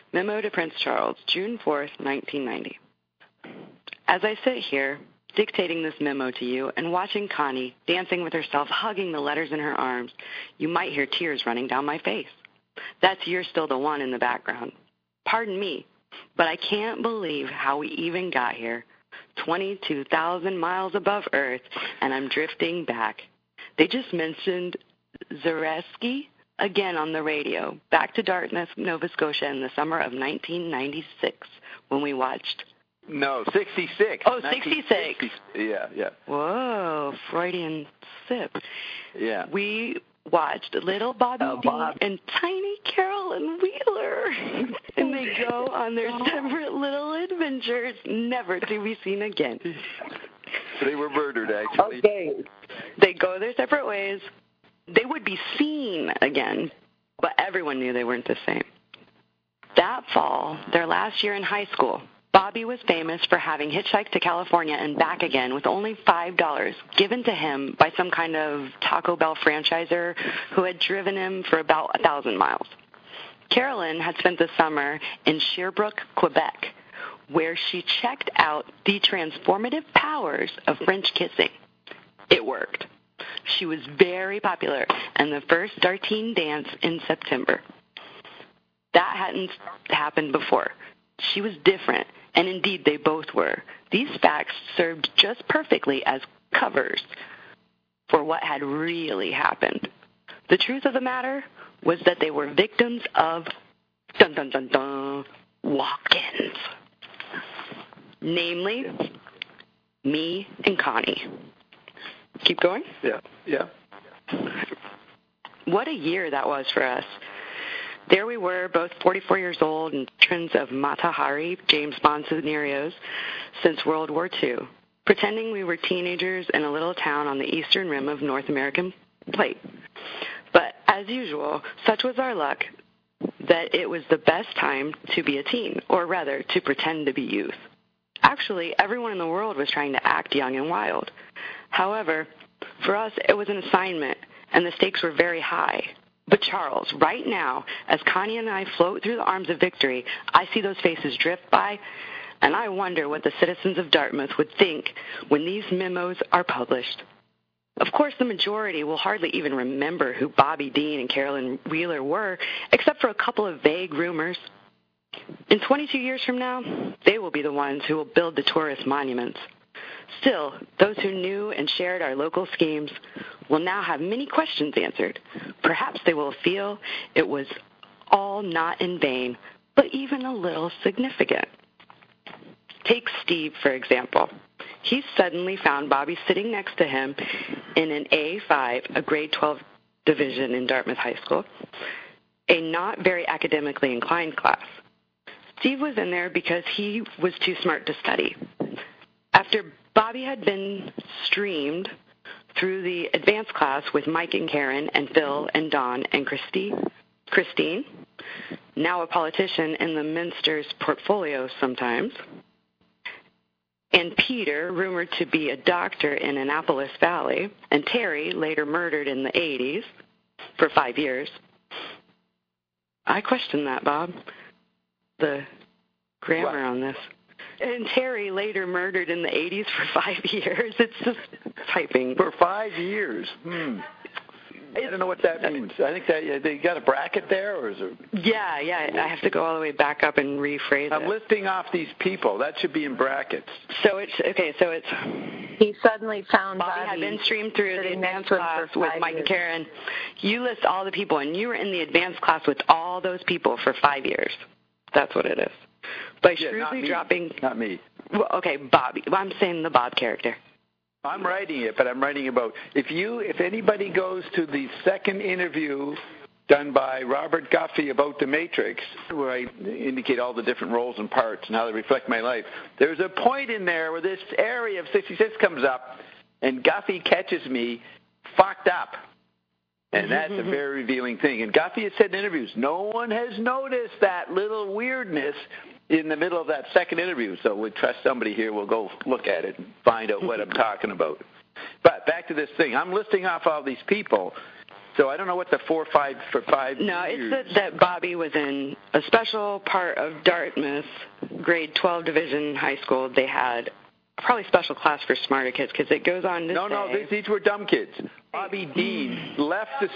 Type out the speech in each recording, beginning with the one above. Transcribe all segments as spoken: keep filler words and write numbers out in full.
Memo to Prince Charles, June fourth, nineteen ninety. As I sit here, dictating this memo to you and watching Connie dancing with herself, hugging the letters in her arms, you might hear tears running down my face. That's You're Still the One in the background. Pardon me, but I can't believe how we even got here. twenty-two thousand miles above Earth, and I'm drifting back. They just mentioned Zaleski again on the radio, back to Dartmouth, Nova Scotia in the summer of nineteen ninety-six when we watched. No, sixty-six. Oh, sixty-six. Yeah, yeah. Whoa, Freudian sip. Yeah. We watched Little Bobby Oh, Dean Bob. and Tiny Carolyn Wheeler, and they go on their separate little adventures, never to be seen again. They were murdered, actually. Okay. They go their separate ways. They would be seen again, but everyone knew they weren't the same. That fall, their last year in high school, Bobby was famous for having hitchhiked to California and back again with only five dollars given to him by some kind of Taco Bell franchisor who had driven him for about a thousand miles. Carolyn had spent the summer in Sherbrooke, Quebec, where she checked out the transformative powers of French kissing. It worked. She was very popular, and the first Dartine dance in September. That hadn't happened before. She was different, and indeed they both were. These facts served just perfectly as covers for what had really happened. The truth of the matter was that they were victims of, dun dun dun dun, walk-ins. Namely, me and Connie. Keep going? Yeah, yeah. What a year that was for us. There we were, both forty-four years old and veterans of Mata Hari, James Bond scenarios, since World War Two, pretending we were teenagers in a little town on the eastern rim of North American plate. But as usual, such was our luck that it was the best time to be a teen, or rather, to pretend to be youth. Actually, everyone in the world was trying to act young and wild. However, for us, it was an assignment, and the stakes were very high. But Charles, right now, as Connie and I float through the arms of victory, I see those faces drift by, and I wonder what the citizens of Dartmouth would think when these memos are published. Of course, the majority will hardly even remember who Bobby Dean and Carolyn Wheeler were, except for a couple of vague rumors. In twenty-two years from now, they will be the ones who will build the tourist monuments. Still, those who knew and shared our local schemes will now have many questions answered. Perhaps they will feel it was all not in vain, but even a little significant. Take Steve, for example. He suddenly found Bobby sitting next to him in an A five, a grade twelve division in Dartmouth High School, a not very academically inclined class. Steve was in there because he was too smart to study. After Bobby had been streamed through the advanced class with Mike and Karen and Phil and Don and Christy, Christine, now a politician in the Minster's portfolio sometimes, and Peter, rumored to be a doctor in Annapolis Valley, and Terry, later murdered in the eighties for five years. I question that, Bob, the grammar what? on this. And Terry, later murdered in the eighties for five years. It's just typing. For five years? Hmm. I don't know what that means. I think that they got a bracket there, or is it? Yeah, yeah. I have to go all the way back up and rephrase I'm it. I'm listing off these people. That should be in brackets. So it's okay. So it's. He suddenly found Bobby, Bobby had been streamed through the advanced class with Mike years. and Karen. You list all the people, and you were in the advanced class with all those people for five years. That's what it is. By yeah, shrewdly not dropping. Not me. Well, okay, Bobby. Well, I'm saying the Bob character. I'm writing it, but I'm writing about if you if anybody goes to the second interview done by Robert Guffey about The Matrix, where I indicate all the different roles and parts and how they reflect my life, there's a point in there where this area of sixty-six comes up, and Guffey catches me fucked up. And that's a very revealing thing. And Guffey has said in interviews, no one has noticed that little weirdness in the middle of that second interview. So we trust somebody here will go look at it and find out what I'm talking about. But back to this thing. I'm listing off all these people So I don't know what the four, five for five. No, years. it's that, that Bobby was in a special part of Dartmouth, grade twelve division high school. They had probably special class for smarter kids because it goes on to no, say. No, no, these were dumb kids. Bobby Dean left the.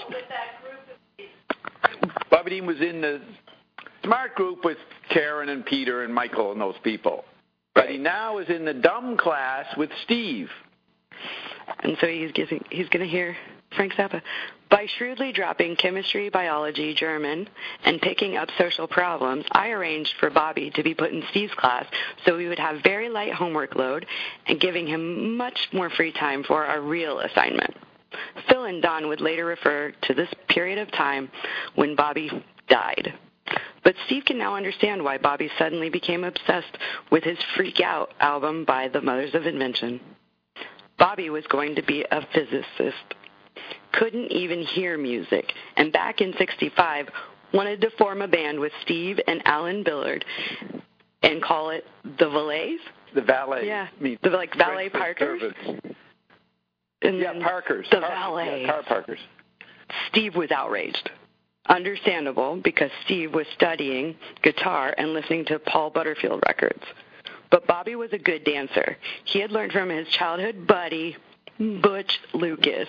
Bobby Dean was in the smart group with Karen and Peter and Michael and those people. But he now is in the dumb class with Steve. And so he's getting, he's going to hear Frank Zappa. By shrewdly dropping chemistry, biology, German, and picking up social problems, I arranged for Bobby to be put in Steve's class so we would have very light homework load and giving him much more free time for our real assignment. Phil and Don would later refer to this period of time when Bobby died. But Steve can now understand why Bobby suddenly became obsessed with his Freak Out album by the Mothers of Invention. Bobby was going to be a physicist, couldn't even hear music, and back in sixty-five wanted to form a band with Steve and Alan Billard and call it the Valets? The Valet. Yeah, the, like Valet Parkers. And yeah, Parkers. The Car, Valet. Yeah, car Parkers. Steve was outraged. Understandable, because Steve was studying guitar and listening to Paul Butterfield records. But Bobby was a good dancer. He had learned from his childhood buddy, Butch Lucas.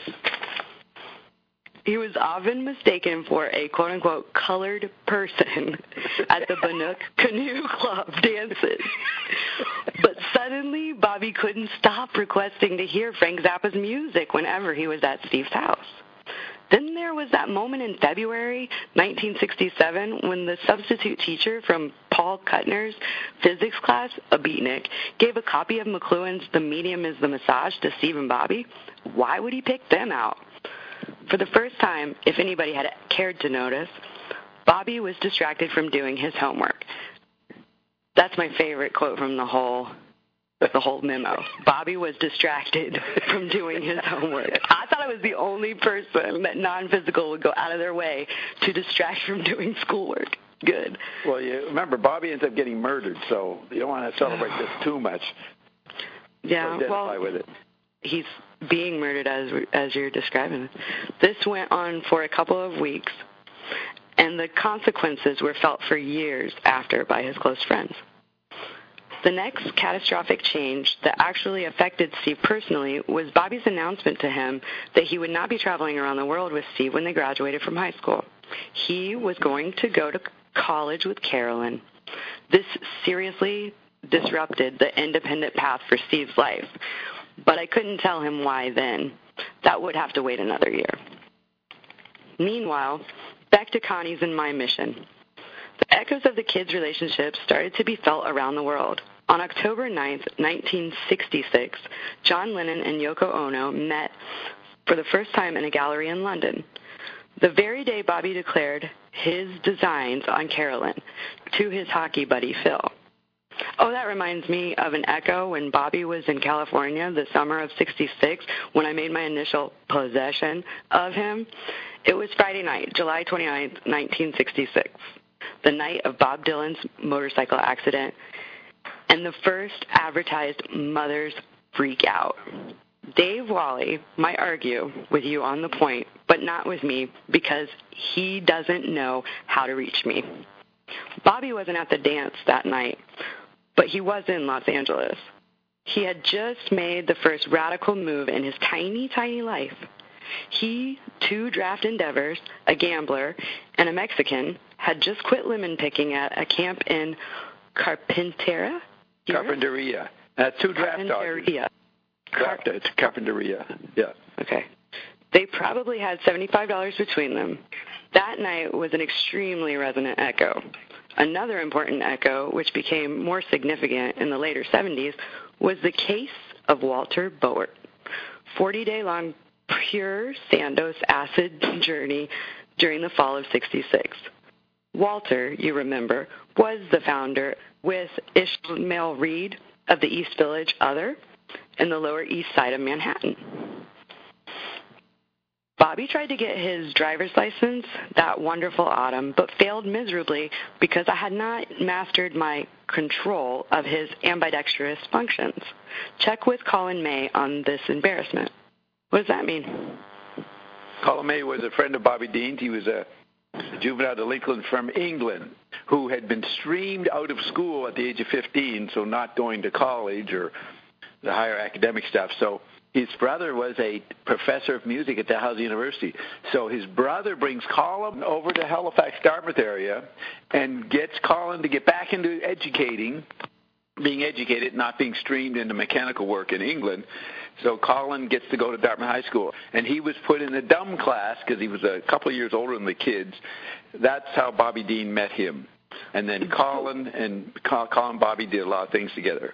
He was often mistaken for a quote-unquote colored person at the Bannock Canoe Club dances. But suddenly, Bobby couldn't stop requesting to hear Frank Zappa's music whenever he was at Steve's house. Then there was that moment in February nineteen sixty-seven when the substitute teacher from Paul Kuttner's physics class, a beatnik, gave a copy of McLuhan's The Medium is the Massage to Steve and Bobby. Why would he pick them out? For the first time, if anybody had cared to notice, Bobby was distracted from doing his homework. That's my favorite quote from the whole the whole memo. Bobby was distracted from doing his homework. I thought I was the only person that non-physical would go out of their way to distract from doing schoolwork. Good. Well, you remember, Bobby ends up getting murdered, so you don't want to celebrate this too much. Yeah, so well, with it. He's being murdered as as you're describing it. This went on for a couple of weeks, and the consequences were felt for years after by his close friends. The next catastrophic change that actually affected Steve personally was Bobby's announcement to him that he would not be traveling around the world with Steve when they graduated from high school. He was going to go to college with Carolyn. This seriously disrupted the independent path for Steve's life, but I couldn't tell him why then. That would have to wait another year. Meanwhile, back to Connie's and my mission. The echoes of the kids' relationships started to be felt around the world. On October ninth, nineteen sixty-six, John Lennon and Yoko Ono met for the first time in a gallery in London. The very day Bobby declared his designs on Carolyn to his hockey buddy Phil. Oh, that reminds me of an echo when Bobby was in California the summer of sixty-six when I made my initial possession of him. It was Friday night, July twenty-ninth, nineteen sixty-six, the night of Bob Dylan's motorcycle accident and the first advertised Mother's Freak Out. Dave Wally might argue with you on the point, but not with me because he doesn't know how to reach me. Bobby wasn't at the dance that night, but he was in Los Angeles. He had just made the first radical move in his tiny, tiny life. He, two draft endeavors, a gambler, and a Mexican, had just quit lemon picking at a camp in Carpintera? Carpinteria. Uh, two draft dogs. Draft, it's Carpinteria. Yeah. Okay. They probably had seventy-five dollars between them. That night was an extremely resonant echo. Another important echo, which became more significant in the later seventies, was the case of Walter Boert. forty-day-long pure Sandoz acid journey during the fall of sixty-six. Walter, you remember, was the founder with Ishmael Reed of the East Village Other in the Lower East Side of Manhattan. Bobby tried to get his driver's license that wonderful autumn, but failed miserably because I had not mastered my control of his ambidextrous functions. Check with Colin May on this embarrassment. What does that mean? Colin May was a friend of Bobby Dean's. He was a juvenile delinquent from England who had been streamed out of school at the age of fifteen, so not going to college or the higher academic stuff. So his brother was a professor of music at Dalhousie University. So his brother brings Colin over to Halifax, Dartmouth area and gets Colin to get back into educating, being educated, not being streamed into mechanical work in England. So Colin gets to go to Dartmouth High School. And he was put in the dumb class because he was a couple of years older than the kids. That's how Bobby Dean met him. And then Colin and Colin and Bobby did a lot of things together.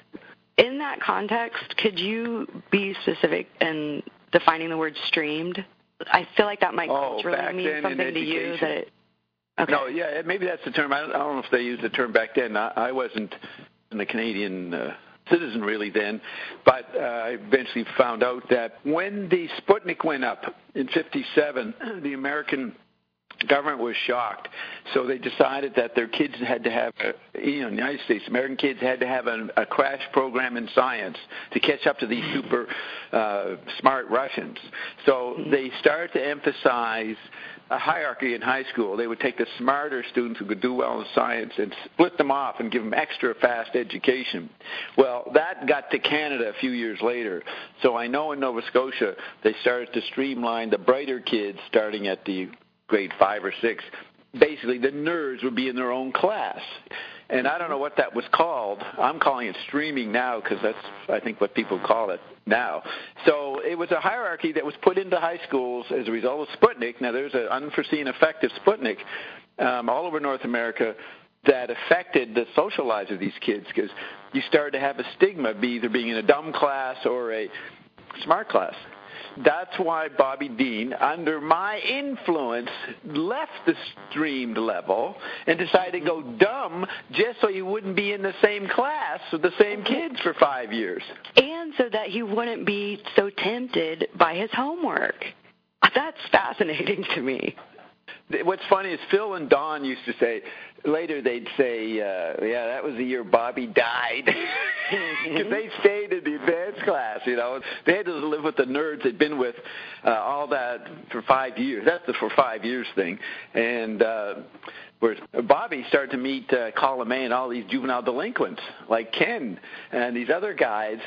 In that context, could you be specific in defining the word streamed? I feel like that might oh, culturally mean something to you. That it, okay. No, yeah, maybe that's the term. I don't, I don't know if they used the term back then. I, I wasn't in the Canadian uh, citizen really then, but uh, I eventually found out that when the Sputnik went up in fifty-seven, the American government was shocked, so they decided that their kids had to have, a, you know, in the United States, American kids had to have a, a crash program in science to catch up to these super uh, smart Russians. So they started to emphasize a hierarchy in high school. They would take the smarter students who could do well in science and split them off and give them extra fast education. Well, that got to Canada a few years later. So I know in Nova Scotia they started to streamline the brighter kids starting at the grade five or six. Basically, the nerds would be in their own class. And I don't know what that was called. I'm calling it streaming now because that's, I think, what people call it now. So it was a hierarchy that was put into high schools as a result of Sputnik. Now, there's an unforeseen effect of Sputnik um, all over North America that affected the social lives of these kids because you started to have a stigma of either being in a dumb class or a smart class. That's why Bobby Dean, under my influence, left the streamed level and decided to go dumb just so he wouldn't be in the same class with the same kids for five years. And so that he wouldn't be so tempted by his homework. That's fascinating to me. What's funny is Phil and Don used to say, later they'd say, uh, yeah, that was the year Bobby died. Because they stayed in the advanced class, you know. They had to live with the nerds they'd been with uh, all that for five years. That's the for five years thing. And uh, where Bobby started to meet uh, Colin May and all these juvenile delinquents like Ken and these other guys.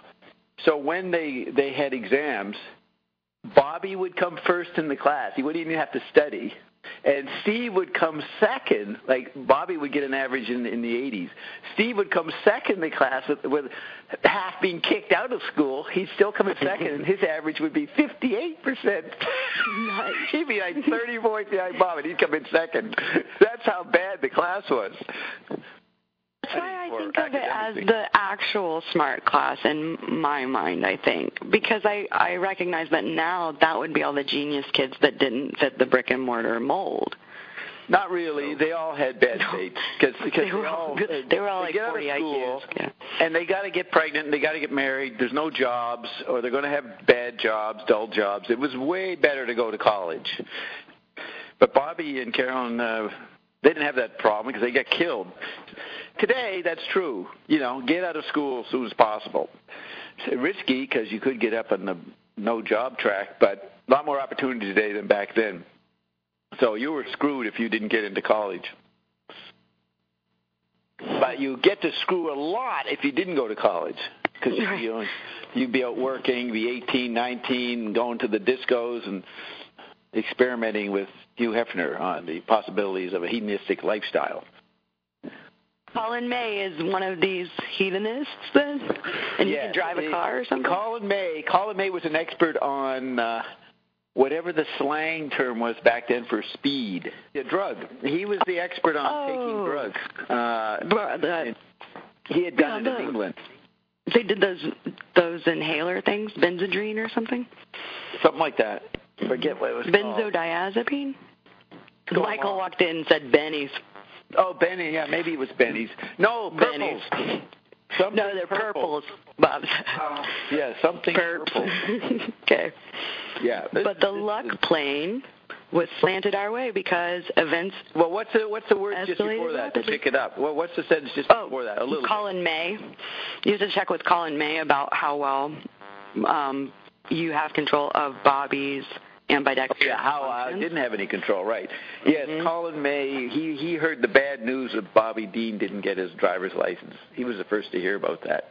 So when they, they had exams, Bobby would come first in the class. He wouldn't even have to study. And Steve would come second. Like, Bobby would get an average in, in the eighties. Steve would come second in the class with, with half being kicked out of school. He'd still come in second, and his average would be fifty-eight percent. He'd be like thirty points behind Bobby, and he'd come in second. That's how bad the class was. That's why I think of it as the actual smart class in my mind, I think, because I, I recognize that now that would be all the genius kids that didn't fit the brick and mortar mold. Not really. They all had bad fates because because they were all they were all like forty I Qs, yeah. And they got to get pregnant and they got to get married. There's no jobs, or they're going to have bad jobs, dull jobs. It was way better to go to college. But Bobby and Carolyn, uh, they didn't have that problem because they got killed. Today, that's true. You know, get out of school as soon as possible. It's risky because you could get up on the no-job track, but a lot more opportunity today than back then. So you were screwed if you didn't get into college. But you get to screw a lot if you didn't go to college because you, you know, you'd be out working, be eighteen, nineteen, going to the discos and experimenting with Hugh Hefner on the possibilities of a hedonistic lifestyle. Colin May is one of these hedonists, then? And you yes, can drive a car or something? Colin May, Colin May was an expert on uh, whatever the slang term was back then for speed, a drug. He was the expert on oh. taking drugs. Uh, Bro, that, he had done yeah, it in England. They did those those inhaler things, Benzodrine or something? Something like that. Forget what it was called. Benzodiazepine? Michael walked in and said Benny's. Oh, Benny, yeah, maybe it was Benny's. No, purples. Something no, they're purple. purples, Bob. Uh, yeah, something Purple. purple. Okay. Yeah. This, but the this, luck this, plane was slanted our way because events. Well, what's the what's the word just before that rapidly. to pick it up? Well, what's the sentence just oh, before that? A little. Colin bit. May. You have to check with Colin May about how well um, you have control of Bobby's ambidextrous Yeah, how uh, functions. didn't have any control, right. Yes, Mm-hmm. Colin May, he, he heard the bad news that Bobby Dean didn't get his driver's license. He was the first to hear about that.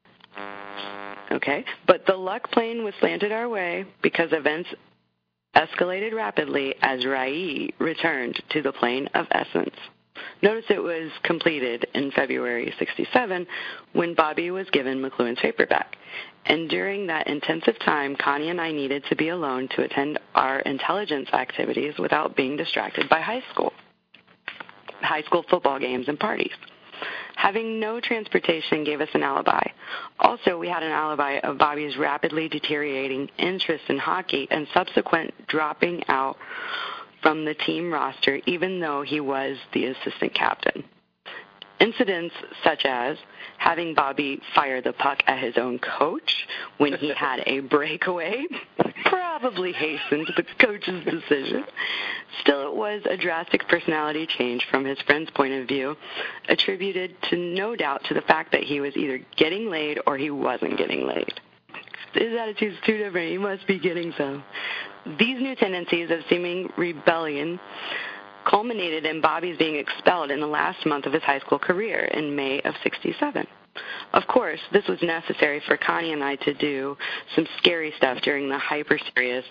Okay, but the luck plane was slanted our way because events escalated rapidly as Rai returned to the plane of essence. Notice it was completed in February sixty-seven when Bobby was given McLuhan's paperback. And during that intensive time, Connie and I needed to be alone to attend our intelligence activities without being distracted by high school, high school football games and parties. Having no transportation gave us an alibi. Also, we had an alibi of Bobby's rapidly deteriorating interest in hockey and subsequent dropping out from the team roster, even though he was the assistant captain. Incidents such as having Bobby fire the puck at his own coach when he had a breakaway probably hastened the coach's decision. Still, it was a drastic personality change from his friend's point of view, attributed to no doubt to the fact that he was either getting laid or he wasn't getting laid. His attitude's too different. He must be getting some. These new tendencies of seeming rebellion culminated in Bobby's being expelled in the last month of his high school career in May of sixty-seven. Of course, this was necessary for Connie and I to do some scary stuff during the hyper-serious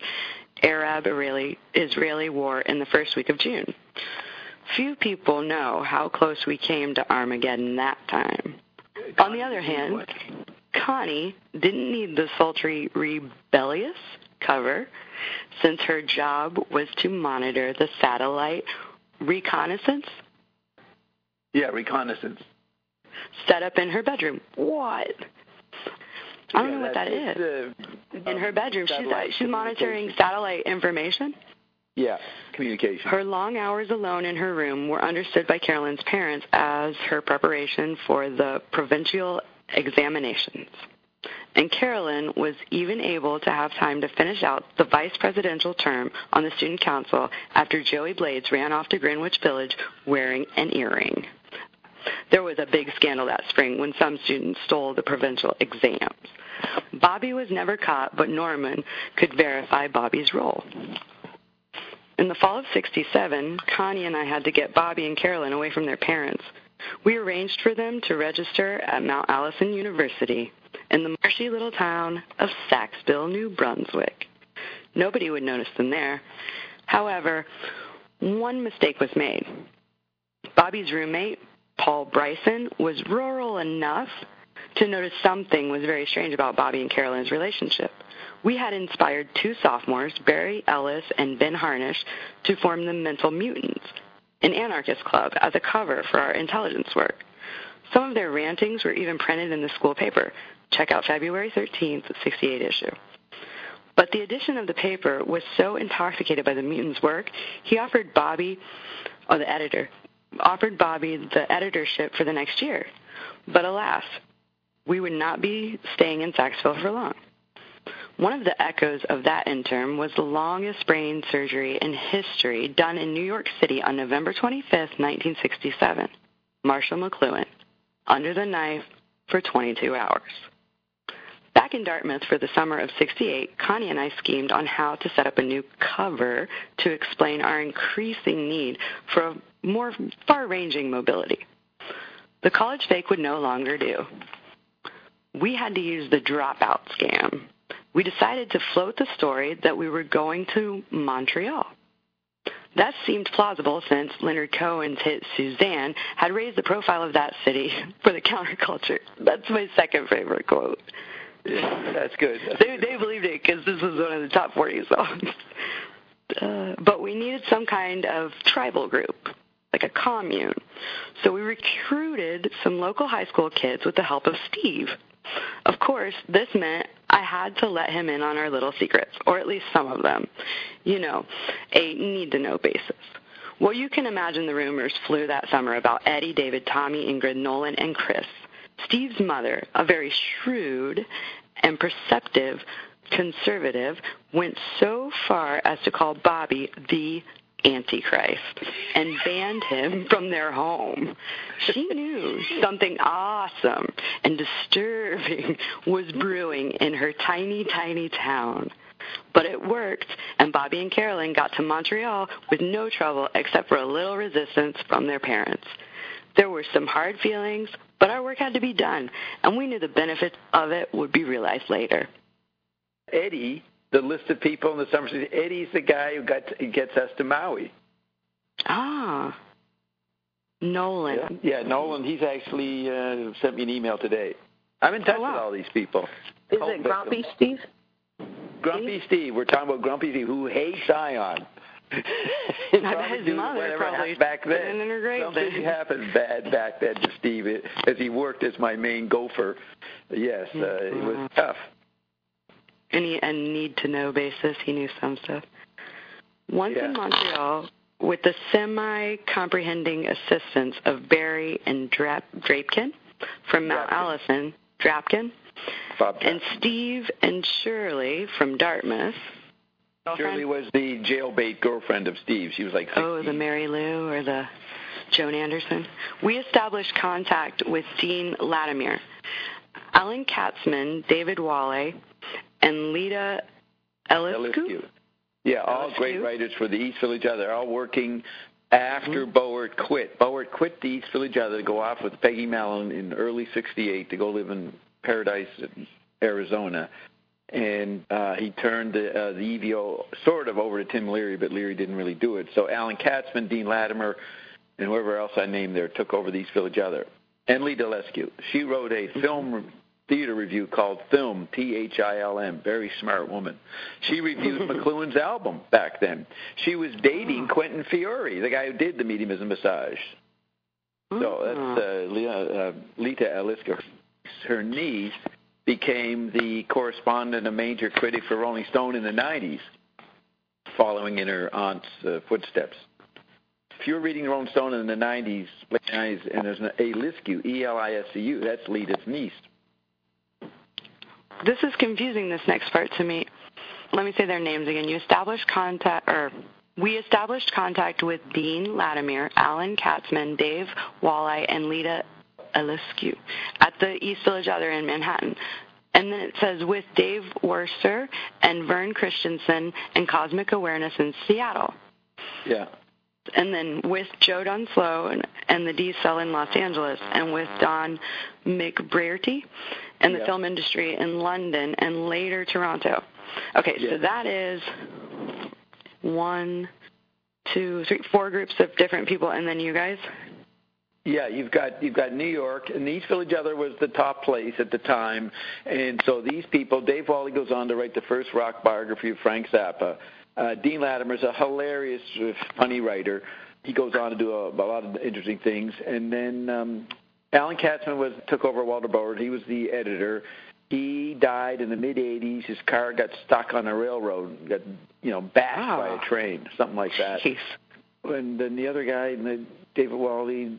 Arab-Israeli war in the first week of June. Few people know how close we came to Armageddon that time. On the other hand, Connie didn't need the sultry rebellious cover, since her job was to monitor the satellite reconnaissance. Yeah, reconnaissance. Set up in her bedroom. What? I don't yeah, know what that is. Uh, in her bedroom, she's she's monitoring satellite information. Yeah, communication. Her long hours alone in her room were understood by Carolyn's parents as her preparation for the provincial examinations. And Carolyn was even able to have time to finish out the vice presidential term on the student council after Joey Blades ran off to Greenwich Village wearing an earring. There was a big scandal that spring when some students stole the provincial exams. Bobby was never caught, but Norman could verify Bobby's role. In the fall of sixty-seven, Connie and I had to get Bobby and Carolyn away from their parents. We arranged for them to register at Mount Allison University in the marshy little town of Saxville, New Brunswick. Nobody would notice them there. However, one mistake was made. Bobby's roommate, Paul Bryson, was rural enough to notice something was very strange about Bobby and Carolyn's relationship. We had inspired two sophomores, Barry Ellis and Ben Harnish, to form the Mental Mutants, an anarchist club, as a cover for our intelligence work. Some of their rantings were even printed in the school paper. Check out February thirteenth, sixty-eight issue. But the edition of the paper was so intoxicated by the mutants' work, he offered Bobby, or the editor, offered Bobby the editorship for the next year. But alas, we would not be staying in Saxville for long. One of the echoes of that interim was the longest brain surgery in history done in New York City on November twenty-fifth, nineteen sixty-seven. Marshall McLuhan, under the knife for twenty-two hours. Back in Dartmouth for the summer of sixty-eight, Connie and I schemed on how to set up a new cover to explain our increasing need for a more far-ranging mobility. The college fake would no longer do. We had to use the dropout scam. We decided to float the story that we were going to Montreal. That seemed plausible since Leonard Cohen's hit Suzanne had raised the profile of that city for the counterculture. That's my second favorite quote. Yeah, that's good. That's they, they believed it because this was one of the top forty songs. Uh, but we needed some kind of tribal group, like a commune. So we recruited some local high school kids with the help of Steve. Of course, this meant I had to let him in on our little secrets, or at least some of them. You know, a need-to-know basis. Well, you can imagine the rumors flew that summer about Eddie, David, Tommy, Ingrid, Nolan, and Chris. Steve's mother, a very shrewd and perceptive conservative, went so far as to call Bobby the Antichrist and banned him from their home. She knew something awesome and disturbing was brewing in her tiny, tiny town. But it worked, and Bobby and Carolyn got to Montreal with no trouble except for a little resistance from their parents. There were some hard feelings, but our work had to be done, and we knew the benefits of it would be realized later. Eddie, the list of people in the summer season, Eddie's the guy who got to, gets us to Maui. Ah. Nolan. Yeah, yeah Nolan, he's actually uh, sent me an email today. I'm in touch oh, wow. with all these people. Is Cult it Grumpy victims. Steve? Grumpy Steve? Steve. We're talking about Grumpy Steve, who hates Ion. I bet his mother probably back then. In her grave Something then. happened bad back then to Steve as he worked as my main gopher. Yes, uh, mm-hmm. It was tough. And he, a need-to-know basis, he knew some stuff. Once yeah. in Montreal, with the semi-comprehending assistance of Barry and Dra- Drapkin from Mount Drapkin. Allison, Drapkin, Bob and Steve and Shirley from Dartmouth. Shirley was the jailbait girlfriend of Steve. She was like sixteen. Oh, the Mary Lou or the Joan Anderson. We established contact with Dean Latimer, Alan Katzman, David Walley, and Lita Eliscu. Yeah, all Eliscu. Great writers for the East Village Other. They're all working after mm-hmm. Boert quit. Boert quit the East Village Other to go off with Peggy Mellon in early sixty-eight to go live in Paradise, Arizona. And uh, he turned the, uh, the E V O sort of over to Tim Leary, but Leary didn't really do it. So Alan Katzman, Dean Latimer, and whoever else I named there took over the East Village Other. And Lita Eliscu. She wrote a film theater review called Film, T H I L M. Very smart woman. She reviewed McLuhan's album back then. She was dating Quentin Fiore, the guy who did The Medium is a Massage. So that's uh, Lita, uh, Lita Eliscu. Her niece became the correspondent, a major critic for Rolling Stone in the nineties, following in her aunt's uh, footsteps. If you were reading Rolling Stone in the nineties, and there's an Eliscu, E L I S C U, that's Lita's niece. This is confusing, this next part to me. Let me say their names again. You established contact, or we established contact with Dean Latimer, Alan Katzman, Dave Walleye, and Lita Eliscu at the East Village Other in Manhattan. And then it says with Dave Worcester and Vern Christensen and Cosmic Awareness in Seattle. Yeah. And then with Joe Dunslow and, and the D-Cell in Los Angeles, and with Don McBrearty and the yeah. film industry in London and later Toronto. Okay, yeah. so that is one, two, three, four groups of different people, and then you guys? Yeah, you've got you've got New York, and the East Village Other was the top place at the time, and so these people, Dave Walley goes on to write the first rock biography of Frank Zappa. Uh, Dean Latimer's a hilarious, funny writer. He goes on to do a, a lot of interesting things, and then um, Alan Katzman was took over Walter Boert. He was the editor. He died in the mid eighties. His car got stuck on a railroad, got you know bashed wow. by a train, something like that. Jeez. And then the other guy, David Walley.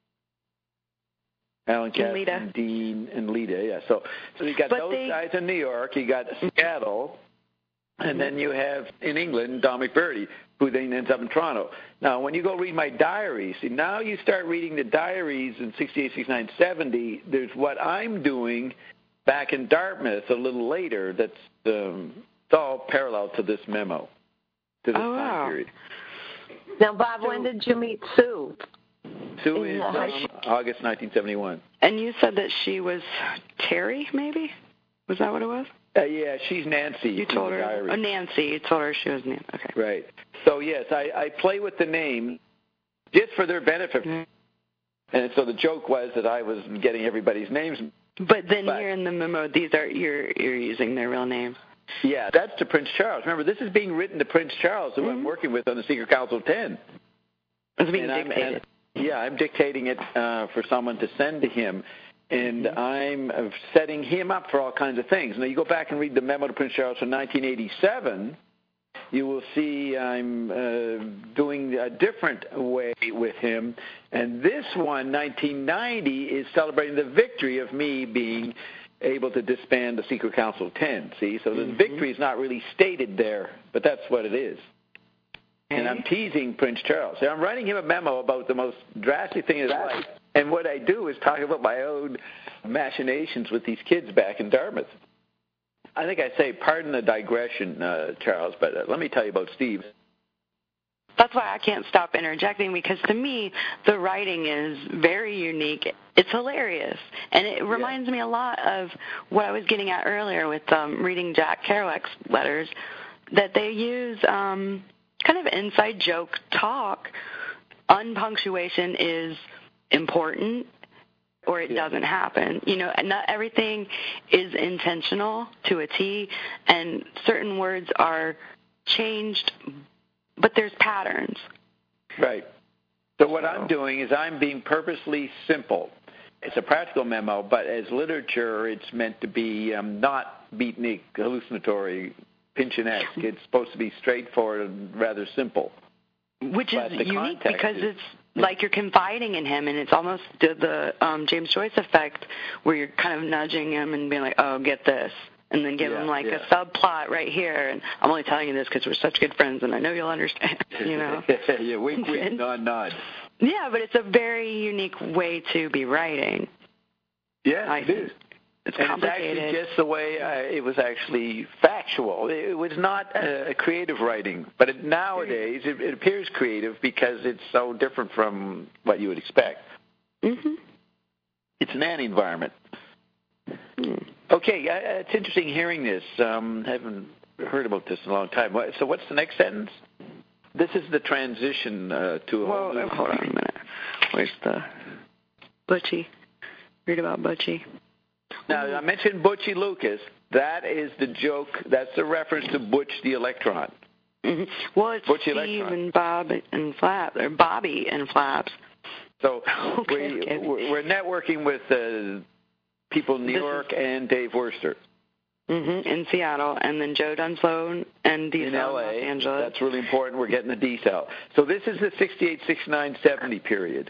Alan Katzman, Dean, and Lita, yeah. So, so you got but those they... guys in New York, you got Seattle, and mm-hmm. then you have, in England, Don McBurdy, who then ends up in Toronto. Now, when you go read my diaries, see, now you start reading the diaries in sixty-eight, sixty-nine, seventy, there's what I'm doing back in Dartmouth a little later that's um, it's all parallel to this memo, to this oh, time wow. period. Now, Bob, so, when did you meet Sue? Sue is um, August nineteen seventy-one. And you said that she was Terry, maybe? Was that what it was? Uh, yeah, she's Nancy. You told her? Diary. Oh, Nancy. You told her she was Nancy. Okay. Right. So, yes, I, I play with the name just for their benefit. Mm-hmm. And so the joke was that I was getting everybody's names. But then but, here in the memo, these are you're, you're using their real names. Yeah, that's to Prince Charles. Remember, this is being written to Prince Charles, who mm-hmm. I'm working with on the Secret Council of Ten. It's being and dictated. I'm, and, Yeah, I'm dictating it uh, for someone to send to him, and mm-hmm. I'm uh, setting him up for all kinds of things. Now, you go back and read the memo to Prince Charles from nineteen eighty-seven, you will see I'm uh, doing a different way with him, and this one, nineteen ninety, is celebrating the victory of me being able to disband the Secret Council of Ten, see? So the mm-hmm. victory is not really stated there, but that's what it is. And I'm teasing Prince Charles. I'm writing him a memo about the most drastic thing in his life. And what I do is talk about my own machinations with these kids back in Dartmouth. I think I say, pardon the digression, uh, Charles, but uh, let me tell you about Steve. That's why I can't stop interjecting, because to me, the writing is very unique. It's hilarious. And it reminds yeah. me a lot of what I was getting at earlier with um, reading Jack Kerouac's letters, that they use um, kind of inside joke talk. Unpunctuation is important, or it yeah. doesn't happen. You know, not everything is intentional to a T, and certain words are changed, but there's patterns. Right. So what I'm doing is I'm being purposely simple. It's a practical memo, but as literature, it's meant to be um, not beatnik, hallucinatory, Pynchonesque. It's supposed to be straightforward and rather simple. Which but is unique because is, it's like you're confiding in him, and it's almost the, the um, James Joyce effect, where you're kind of nudging him and being like, oh, get this. And then give yeah, him like yeah. a subplot right here, and I'm only telling you this because we're such good friends, and I know you'll understand. You know. yeah, wink, wink, nod, nod. Yeah, but it's a very unique way to be writing. Yeah, I it think. is. It's and complicated. It's actually just the way uh, it was actually factual. It was not a, a creative writing, but it, nowadays it, it appears creative because it's so different from what you would expect. Mm-hmm. It's an anti-environment. Mm. Okay, uh, it's interesting hearing this. Um, I haven't heard about this in a long time. So what's the next sentence? This is the transition uh, to a well, whole new... hold on a minute. Where's the Butchie? Read about Butchie. Now, I mentioned Butchie Lucas. That is the joke. That's the reference to Butch the Electron. Mm-hmm. Well, it's Butch Steve Electron. and Bob and Flaps, or Bobby and Flaps. So okay, we, okay. we're networking with uh, people in New this York is, and Dave Worster. Mm-hmm, in Seattle, and then Joe Dunslow and Diesel in L A. in Los Angeles. That's really important. We're getting the detail. So this is the sixty-eight, sixty-nine, seventy period.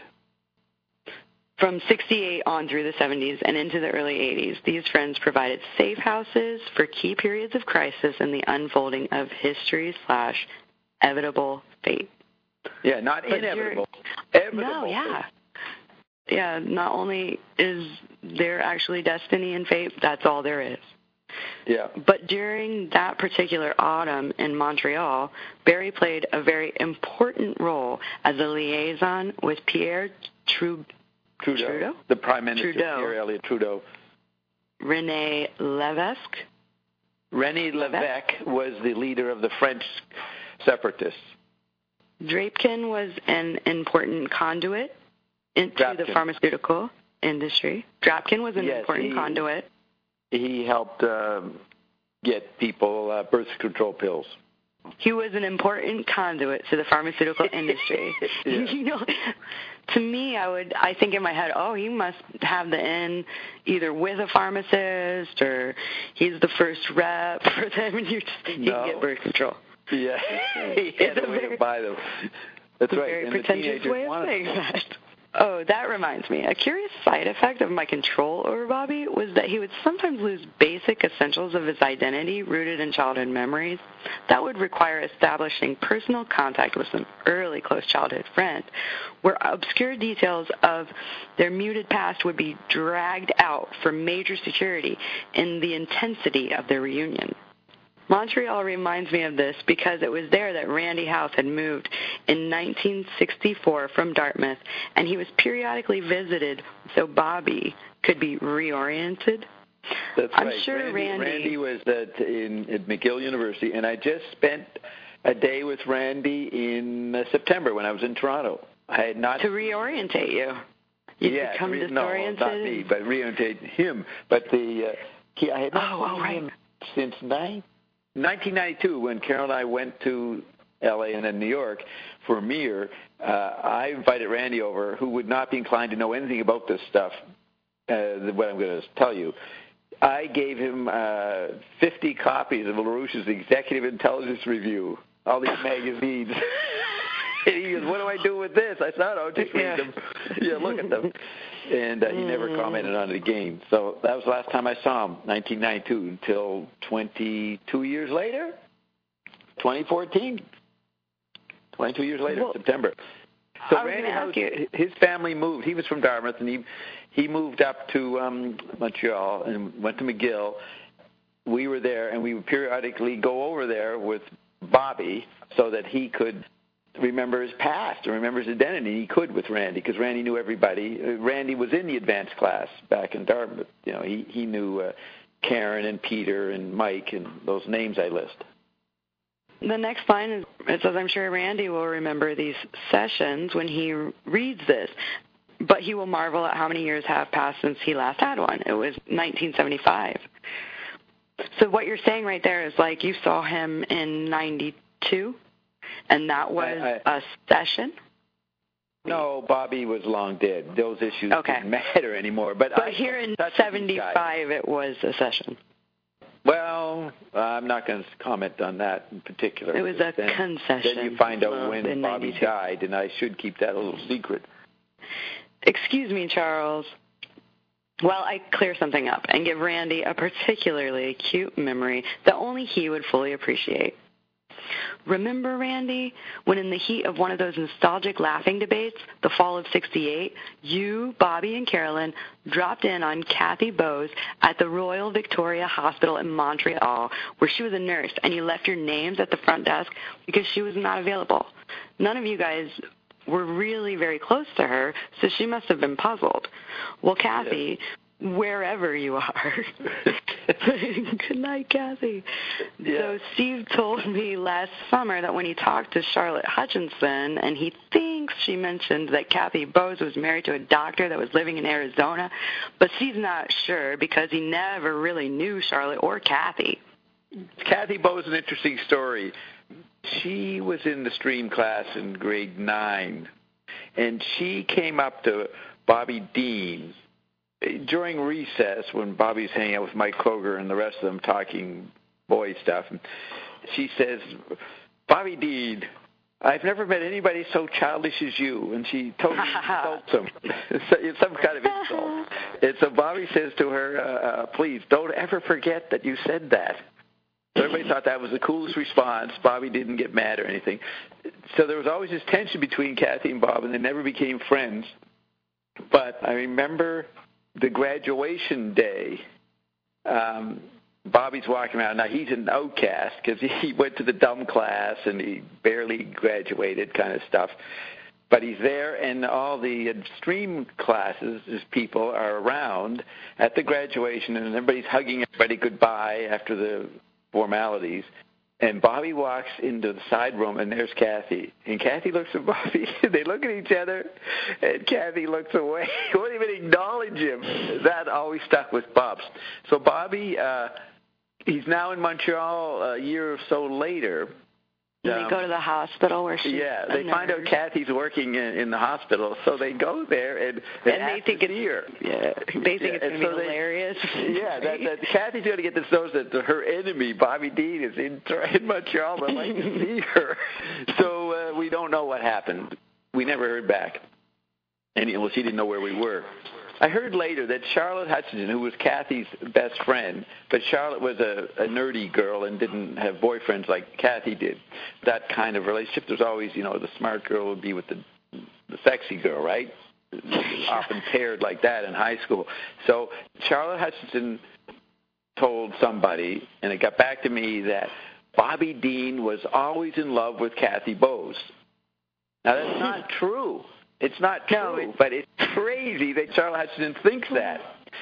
From sixty-eight on through the seventies and into the early eighties, these friends provided safe houses for key periods of crisis in the unfolding of history slash evitable fate. Yeah, not but inevitable. Evitable. No, yeah. Yeah, not only is there actually destiny and fate, that's all there is. Yeah. But during that particular autumn in Montreal, Barrie played a very important role as a liaison with Pierre Trudeau. Trudeau, Trudeau? the Prime Minister, Trudeau. Pierre Elliott Trudeau. René Lévesque. René Lévesque was the leader of the French separatists. Drapkin was an important conduit into Drapkin. the pharmaceutical industry. Drapkin was an yes, important he, conduit. He helped um, get people uh, birth control pills. He was an important conduit to the pharmaceutical industry. yeah. You know, to me, I would, I think in my head, oh, he must have the in either with a pharmacist or he's the first rep for them, and you just he no. can get birth control. Yeah, he had a way to buy them. That's a right. Very and pretentious the way of saying them. that. Oh, that reminds me. A curious side effect of my control over Bobby was that he would sometimes lose basic essentials of his identity rooted in childhood memories. That would require establishing personal contact with some early close childhood friend, where obscure details of their muted past would be dragged out for major security in the intensity of their reunion. Montreal reminds me of this because it was there that Randy House had moved in nineteen sixty-four from Dartmouth, and he was periodically visited so Bobby could be reoriented. That's I'm right. sure Randy, Randy, Randy was at, in, at McGill University, and I just spent a day with Randy in uh, September when I was in Toronto. I had not to reorientate you. You yeah, become re- disoriented. No, not me, but reorientate him. But the uh, he, I had not oh, seen oh, right. him since nine. nineteen ninety-two, when Carol and I went to L A and then New York for M I R, uh, I invited Randy over, who would not be inclined to know anything about this stuff, uh, what I'm going to tell you. I gave him uh, fifty copies of LaRouche's Executive Intelligence Review, all these magazines. And he goes, what do I do with this? I said, oh, just read them. Yeah, look at them. And uh, he never commented on it again. So that was the last time I saw him, nineteen ninety-two, until twenty-two years later, twenty fourteen. twenty-two years later, well, September. So I was Randy House, you. his family moved. He was from Dartmouth, and he he moved up to um, Montreal and went to McGill. we were there, and we would periodically go over there with Bobby so that he could remember his past and remember his identity. He could with Randy because Randy knew everybody. Randy was in the advanced class back in Dartmouth. You know, he, he knew uh, Karen and Peter and Mike and those names I list. The next line is, it says, I'm sure Randy will remember these sessions when he reads this, but he will marvel at how many years have passed since he last had one. It was nineteen seventy-five. So what you're saying right there is like you saw him in ninety-two, and that was I, I, a session? No, Bobby was long dead. Those issues okay. didn't matter anymore. But, but I, here in seventy-five, it was a session. Well, I'm not going to comment on that in particular. It was a then, concession. Then you find out when Bobby ninety-two. died, and I should keep that a little secret. Excuse me, Charles. Well, I clear something up and give Randy a particularly acute memory that only he would fully appreciate. Remember, Randy, when in the heat of one of those nostalgic laughing debates, the fall of sixty-eight, you, Bobby, and Carolyn dropped in on Kathy Bowes at the Royal Victoria Hospital in Montreal, where she was a nurse, and you left your names at the front desk because she was not available. None of you guys were really very close to her, so she must have been puzzled. Well, Kathy, yeah. wherever you are, good night, Kathy. Yeah. So Steve told me last summer that when he talked to Charlotte Hutchinson, and he thinks she mentioned that Kathy Bowes was married to a doctor that was living in Arizona, but Steve's not sure because he never really knew Charlotte or Kathy. Kathy Bowes is an interesting story. She was in the stream class in grade nine, and she came up to Bobby Dean during recess when Bobby's hanging out with Mike Kroger and the rest of them talking boy stuff. She says, Bobby Dean, I've never met anybody so childish as you. And she totally insults him. It's some kind of insult. And so Bobby says to her, uh, uh, please, don't ever forget that you said that. So everybody thought that was the coolest response. Bobby didn't get mad or anything. So there was always this tension between Kathy and Bob, and they never became friends. But I remember the graduation day. Um, Bobby's walking around. Now, he's an outcast because he went to the dumb class and he barely graduated kind of stuff. But he's there, and all the extreme classes, his people, are around at the graduation, and everybody's hugging everybody goodbye after the formalities, and Bobby walks into the side room, and there's Kathy. And Kathy looks at Bobby, and they look at each other, and Kathy looks away. Won't even acknowledge him. That always stuck with Bob. So Bobby, uh, he's now in Montreal a year or so later. They um, go to the hospital where she's Yeah, they find out Kathy's working in, in the hospital, so they go there and, and, and they think it's here. Yeah, they think yeah. it's going to so be they, hilarious. Yeah, that, that Kathy's going to get this notice that her enemy, Bobby Dean, is in, in Montreal, but I'd like to see her. So uh, we don't know what happened. We never heard back. And well, she didn't know where we were. I heard later that Charlotte Hutchinson, who was Kathy's best friend, but Charlotte was a, a nerdy girl and didn't have boyfriends like Kathy did. That kind of relationship, there's always, you know, the smart girl would be with the, the sexy girl, right? Often paired like that in high school. So Charlotte Hutchinson told somebody, and it got back to me, that Bobby Dean was always in love with Kathy Bowes. Now, that's not true. It's not true, but it's crazy that Charlotte Hutchinson thinks that.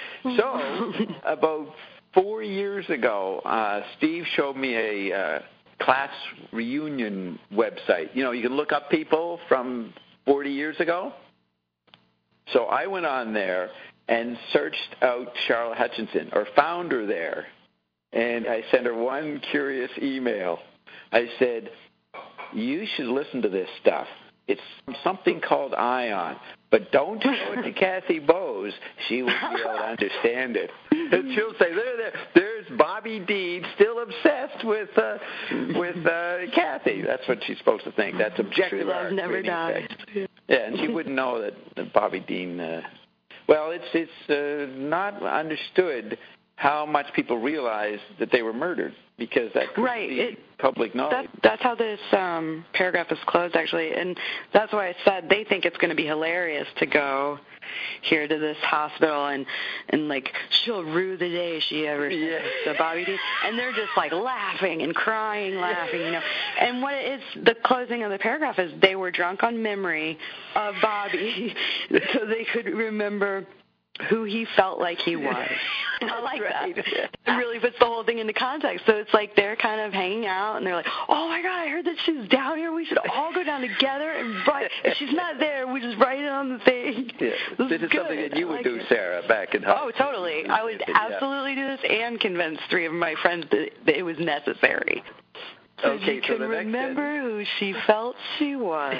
So about four years ago, uh, Steve showed me a uh, class reunion website. You know, you can look up people from forty years ago. So I went on there and searched out Charlotte Hutchinson, or found her there, and I sent her one curious email. I said, you should listen to this stuff. It's something called Ion, but don't show it to Kathy Bowes. She won't be able to understand it. And she'll say, there, there, there's Bobby Dean still obsessed with uh, with uh, Kathy. That's what she's supposed to think. That's objective. True love art, never dies. Yeah, and she wouldn't know that, that Bobby Dean. Uh, well, it's it's uh, not understood how much people realized that they were murdered, because that could right. be it, public knowledge. That, that's how this um, paragraph is closed, actually, and that's why I said they think it's going to be hilarious to go here to this hospital and, and like, she'll rue the day she ever said yeah. to Bobby D. And they're just, like, laughing and crying, laughing, you know. And what it is, the closing of the paragraph is they were drunk on memory of Bobby so they could remember who he felt like he was. I like right. that. It really puts the whole thing into context. So it's like they're kind of hanging out, and they're like, oh, my God, I heard that she's down here. We should all go down together and write. If she's not there, we just write it on the thing. Yeah. This, this is, is something that you would like do, it. Sarah, back in high Oh, totally. I would absolutely do this and convince three of my friends that, that it was necessary. So okay, she so can the next remember who she felt she was.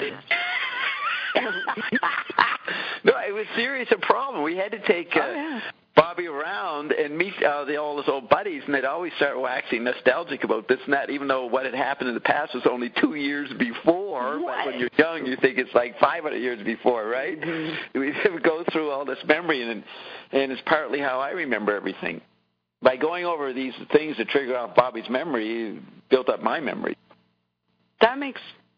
No, it was serious a problem. We had to take uh, oh, yeah. Bobby around and meet uh, the, all his old buddies, and they'd always start waxing nostalgic about this and that, even though what had happened in the past was only two years before. What? But when you're young, you think it's like five hundred years before, right? Mm-hmm. We would go through all this memory, and and it's partly how I remember everything. By going over these things to trigger off Bobby's memory, it built up my memory. That makes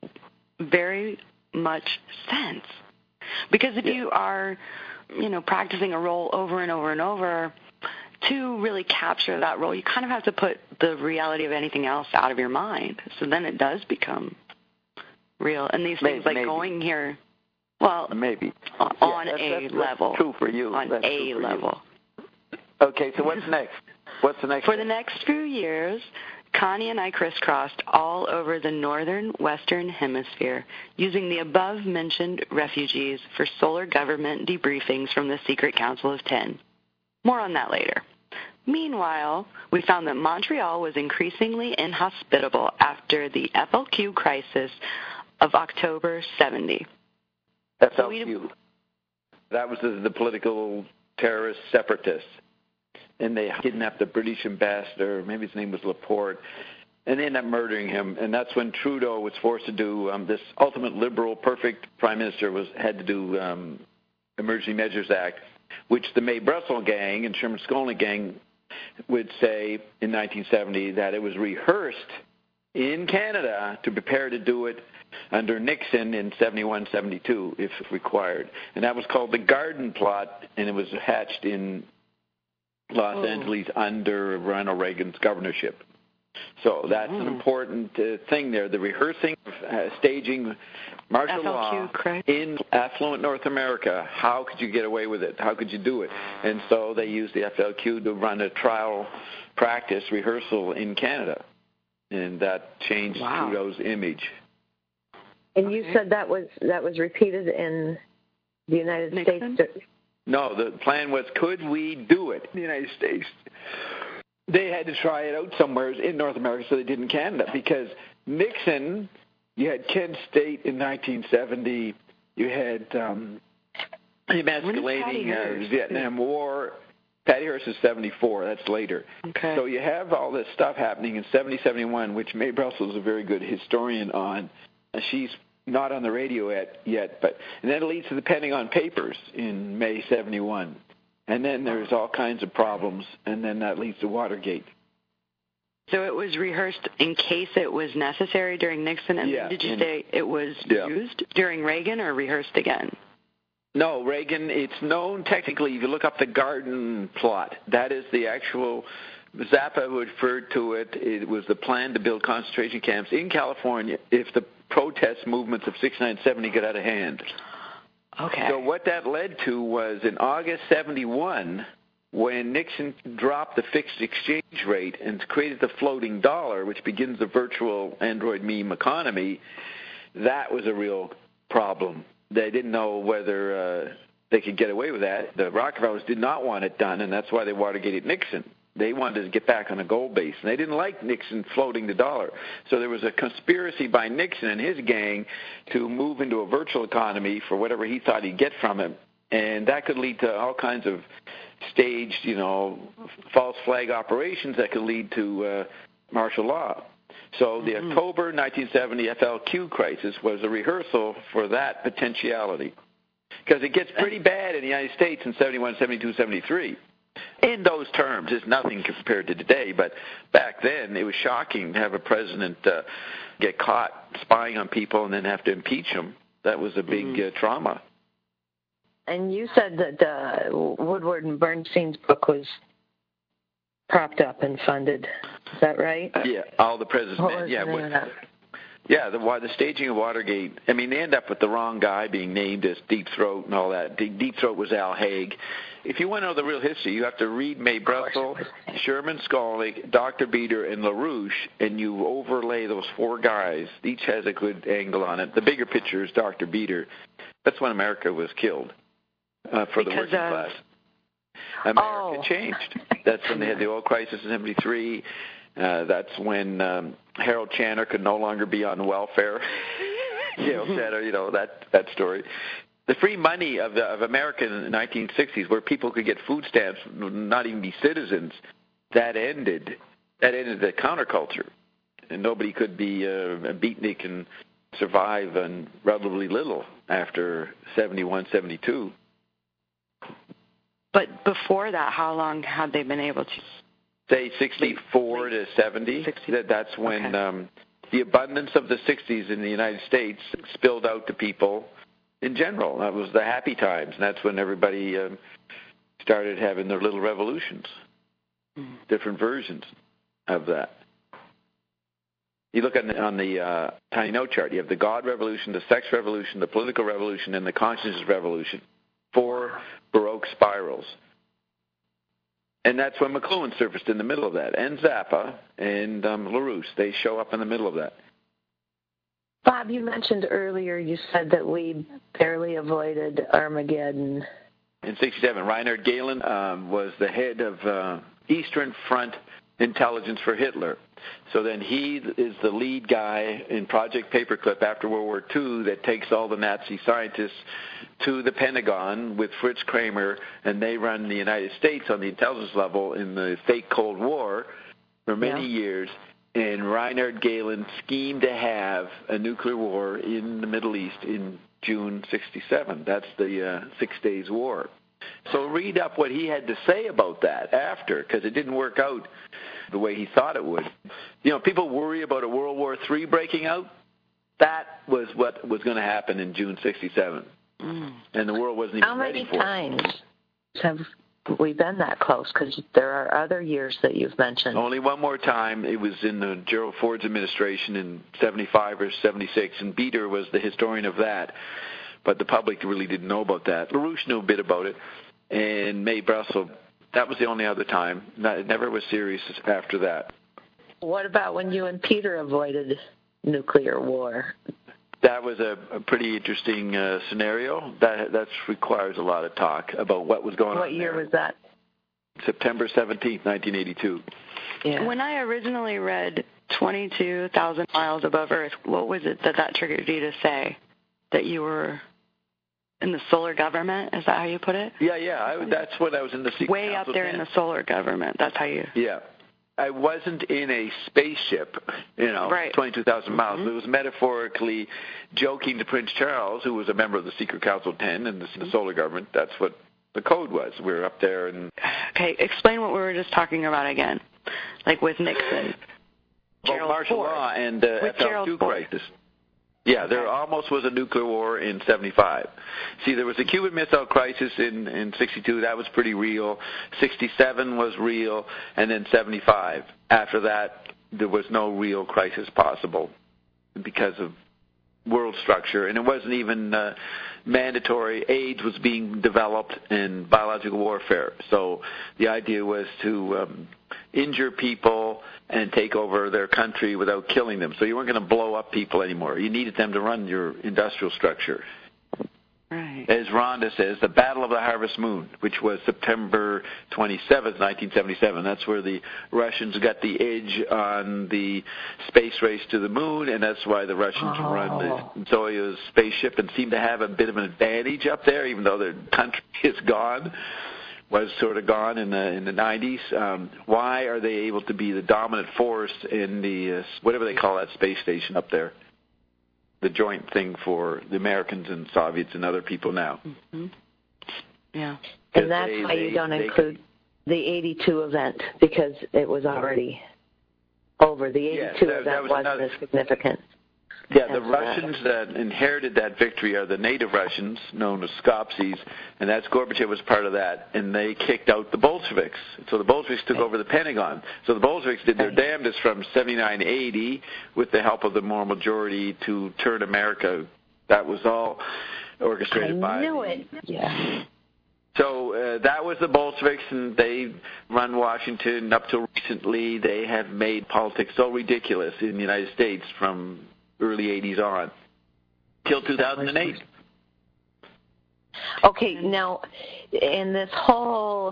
very much sense. Because if yeah. you are, you know, practicing a role over and over and over, to really capture that role, you kind of have to put the reality of anything else out of your mind. So then it does become real. And these maybe, things like maybe. going here, well, maybe on yeah, that's, a that's, level. That's true for you. On that's a level. You. Okay, so what's next? What's the next? For thing? the next few years, Connie and I crisscrossed all over the northern western hemisphere using the above-mentioned refugees for solar government debriefings from the Secret Council of Ten. More on that later. Meanwhile, we found that Montreal was increasingly inhospitable after the F L Q crisis of October seventy. F L Q. That was the, the political terrorist separatists. And they kidnapped the British ambassador, maybe his name was Laporte, and they ended up murdering him. And that's when Trudeau was forced to do um, this ultimate liberal, perfect prime minister was had to do um, Emergency Measures Act, which the May Brussels gang and Sherman Skolnick gang would say in nineteen seventy that it was rehearsed in Canada to prepare to do it under Nixon in seventy-one, seventy-two, if required. And that was called the Garden Plot, and it was hatched in Los oh. Angeles under Ronald Reagan's governorship. So that's mm. an important uh, thing there, the rehearsing, uh, staging martial F L Q, law correct. in affluent North America. How could you get away with it? How could you do it? And so they used the F L Q to run a trial practice rehearsal in Canada, and that changed wow. Trudeau's image. And you said that was that was repeated in the United Nixon? States? No, the plan was, could we do it in the United States? They had to try it out somewhere in North America, so they did in Canada, because Nixon, you had Kent State in nineteen seventy, you had um, the emasculating uh, Vietnam War. Patty Hearst is seventy-four, that's later. Okay. So you have all this stuff happening in seventy, seventy-one, which Mae Brussels is a very good historian on. Uh, she's not on the radio yet, yet, but and then it leads to the Pentagon Papers in May seventy-one. And then there's all kinds of problems, and then that leads to Watergate. So it was rehearsed in case it was necessary during Nixon, and yeah, did you and, say it was yeah. used during Reagan or rehearsed again? No, Reagan, it's known technically, if you look up the Garden Plot, that is the actual, Zappa referred to it, it was the plan to build concentration camps in California if the protest movements of sixty-nine, seventy got out of hand. Okay. So what that led to was in August seventy-one, when Nixon dropped the fixed exchange rate and created the floating dollar, which begins the virtual Android meme economy, that was a real problem. They didn't know whether uh, they could get away with that. The Rockefellers did not want it done, and that's why they Watergated Nixon. They wanted to get back on a gold base, and they didn't like Nixon floating the dollar. So there was a conspiracy by Nixon and his gang to move into a virtual economy for whatever he thought he'd get from it, and that could lead to all kinds of staged, you know, false flag operations that could lead to uh, martial law. So the mm-hmm. October nineteen seventy F L Q crisis was a rehearsal for that potentiality, because it gets pretty bad in the United States in seventy-one, seventy-two, seventy-three. in those terms, it's nothing compared to today. But back then, it was shocking to have a president uh, get caught spying on people and then have to impeach him. That was a big mm. uh, trauma. And you said that uh, Woodward and Bernstein's book was propped up and funded. Is that right? Uh, yeah, all the president's what men. Was yeah, the name of that? Yeah, the, the staging of Watergate. I mean, they end up with the wrong guy being named as Deep Throat and all that. Deep Throat was Al Haig. If you want to know the real history, you have to read Mae Brussel, Sherman Skolnick, Doctor Beater, and LaRouche, and you overlay those four guys. Each has a good angle on it. The bigger picture is Doctor Beater. That's when America was killed uh, for because the working of... class. America oh. changed. That's when they had the oil crisis in seventy-three. Uh, that's when um, Harold Channer could no longer be on welfare. Harold Channer, you know, that, that story. The free money of, the, of America in the nineteen sixties, where people could get food stamps, not even be citizens, that ended. That ended the counterculture. And nobody could be uh, a beatnik and survive on relatively little after seventy-one, seventy-two. But before that, how long had they been able to? Say sixty-four to seventy. sixty That, that's when okay. um, the abundance of the sixties in the United States spilled out to people in general. That was the happy times, and that's when everybody um, started having their little revolutions, mm. different versions of that. You look on the, on the uh, tiny note chart, you have the God revolution, the sex revolution, the political revolution, and the consciousness revolution. Four Baroque spirals. And that's when McLuhan surfaced in the middle of that, and Zappa and um, LaRouche. They show up in the middle of that. Bob, you mentioned earlier, you said that we barely avoided Armageddon. In sixty-seven, Reinhard Gehlen um, was the head of uh, Eastern Front Intelligence for Hitler. So then he is the lead guy in Project Paperclip after World War Two that takes all the Nazi scientists to the Pentagon with Fritz Kramer, and they run the United States on the intelligence level in the fake Cold War for many yeah. years. And Reinhard Gehlen schemed to have a nuclear war in the Middle East in June sixty-seven. That's the uh, Six Days War. So read up what he had to say about that after, because it didn't work out the way he thought it would. You know, people worry about a World War Three breaking out. That was what was going to happen in June sixty-seven. Mm. And the world wasn't even ready for it. How many times have we been that close? Because there are other years that you've mentioned. Only one more time. It was in the Gerald Ford's administration in seventy-five or seventy-six, and Beater was the historian of that. But the public really didn't know about that. LaRouche knew a bit about it, and Mae Brussel, that was the only other time. It never was serious after that. What about when you and Peter avoided nuclear war? That was a, a pretty interesting uh, scenario. That that requires a lot of talk about what was going what on. What year there. was that? September seventeenth, nineteen eighty-two. Yeah. When I originally read twenty-two thousand miles above Earth, what was it that that triggered you to say that you were in the solar government? Is that how you put it? Yeah, yeah. I, that's when I was in the Secret Way Council up there tent. in the solar government. That's how you... Yeah. I wasn't in a spaceship, you know, right. twenty-two thousand miles. Mm-hmm. It was metaphorically joking to Prince Charles, who was a member of the Secret Council ten and the, the solar government. That's what the code was. We were up there. And okay, explain what we were just talking about again, like with Nixon. Well, martial Ford. law and uh, F L two crisis. Yeah, there almost was a nuclear war in seventy-five. See, there was a Cuban Missile Crisis in, in sixty-two. That was pretty real. sixty-seven was real. And then seventy-five. After that, there was no real crisis possible because of world structure. And it wasn't even uh, mandatory. AIDS was being developed in biological warfare. So the idea was to um, injure people and take over their country without killing them. So you weren't going to blow up people anymore. You needed them to run your industrial structure. Right. As Rhonda says, the Battle of the Harvest Moon, which was September twenty-seventh, nineteen seventy-seven. That's where the Russians got the edge on the space race to the moon, and that's why the Russians oh. run the Soyuz spaceship and seem to have a bit of an advantage up there, even though their country is gone. Was sort of gone in the in the nineties. Um, why are they able to be the dominant force in the uh, whatever they call that space station up there, the joint thing for the Americans and Soviets and other people now? Mm-hmm. Yeah, and that's they, why they, you don't they, include the eighty-two event because it was already over. The eighty-two yes, that, event that was wasn't another, as significant. Yeah, the Russians that inherited that victory are the native Russians, known as Skoptsis, and that's Gorbachev was part of that, and they kicked out the Bolsheviks. So the Bolsheviks took over the Pentagon. So the Bolsheviks did their damnedest from seventy-nine to eighty with the help of the moral majority to turn America. That was all orchestrated I by... I knew it. Yeah. So uh, that was the Bolsheviks, and they run Washington. Up till recently, they have made politics so ridiculous in the United States from early eighties on, till two thousand eight. Okay, now, in this whole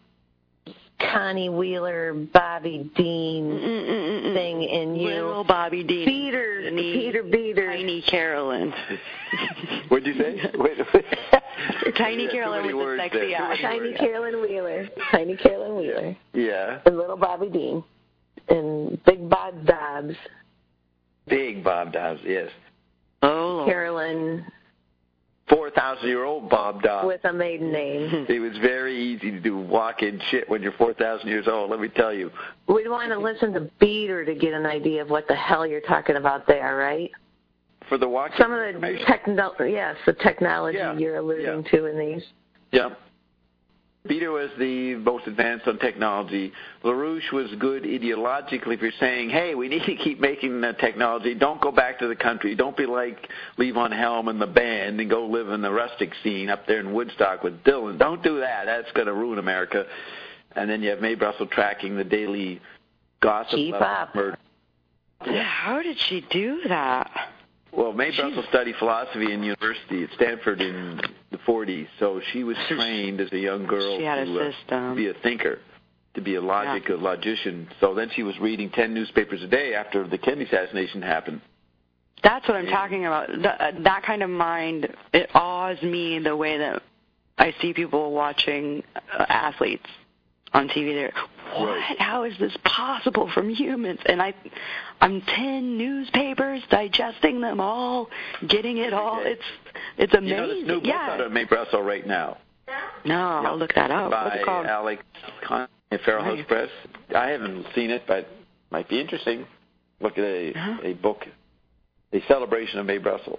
Connie Wheeler, Bobby Dean Mm-mm-mm. thing in you, little Bobby Dean, Peter, Tiny, Peter Beater, Tiny Carolyn. What'd you say? Wait, Tiny yeah, Carolyn with the sexy eye. Tiny words. Carolyn Wheeler, Tiny Carolyn Wheeler, yeah, and little Bobby Dean, and Big Bob Dobbs. Big Bob Dobbs, yes. Oh, Lord. Carolyn. four thousand year old Bob Dobbs. With a maiden name. It was very easy to do walk-in shit when you're four thousand years old, let me tell you. We'd want to listen to Beater to get an idea of what the hell you're talking about there, right? For the walk-in Some of the techno- yes, the technology yeah. you're alluding yeah. to in these. Yeah. Beater was the most advanced on technology. LaRouche was good ideologically if you're saying, hey, we need to keep making the technology. Don't go back to the country. Don't be like Levon Helm and the band and go live in the rustic scene up there in Woodstock with Dylan. Don't do that. That's going to ruin America. And then you have Mae Brussell tracking the daily gossip Keep of up. murder. Yeah, how did she do that? Well, Mae Brussell studied philosophy in university at Stanford in the forties, so she was trained as a young girl she had to, a uh, system. to be a thinker, to be a logic, yeah. a logician. So then she was reading ten newspapers a day after the Kennedy assassination happened. That's what I'm talking about. That, that kind of mind, it awes me the way that I see people watching uh, athletes on T V. They're, what? Right. How is this possible from humans? And I, I'm ten newspapers, digesting them all, getting it all. It's it's amazing. You know, there's new book yeah. out of Mae Brussell right now. No, yep. I'll look that up. By What's it called? Alex Conn at Farrell House right. Press. I haven't seen it, but it might be interesting. Look at a, uh-huh. a book, a celebration of Mae Brussell.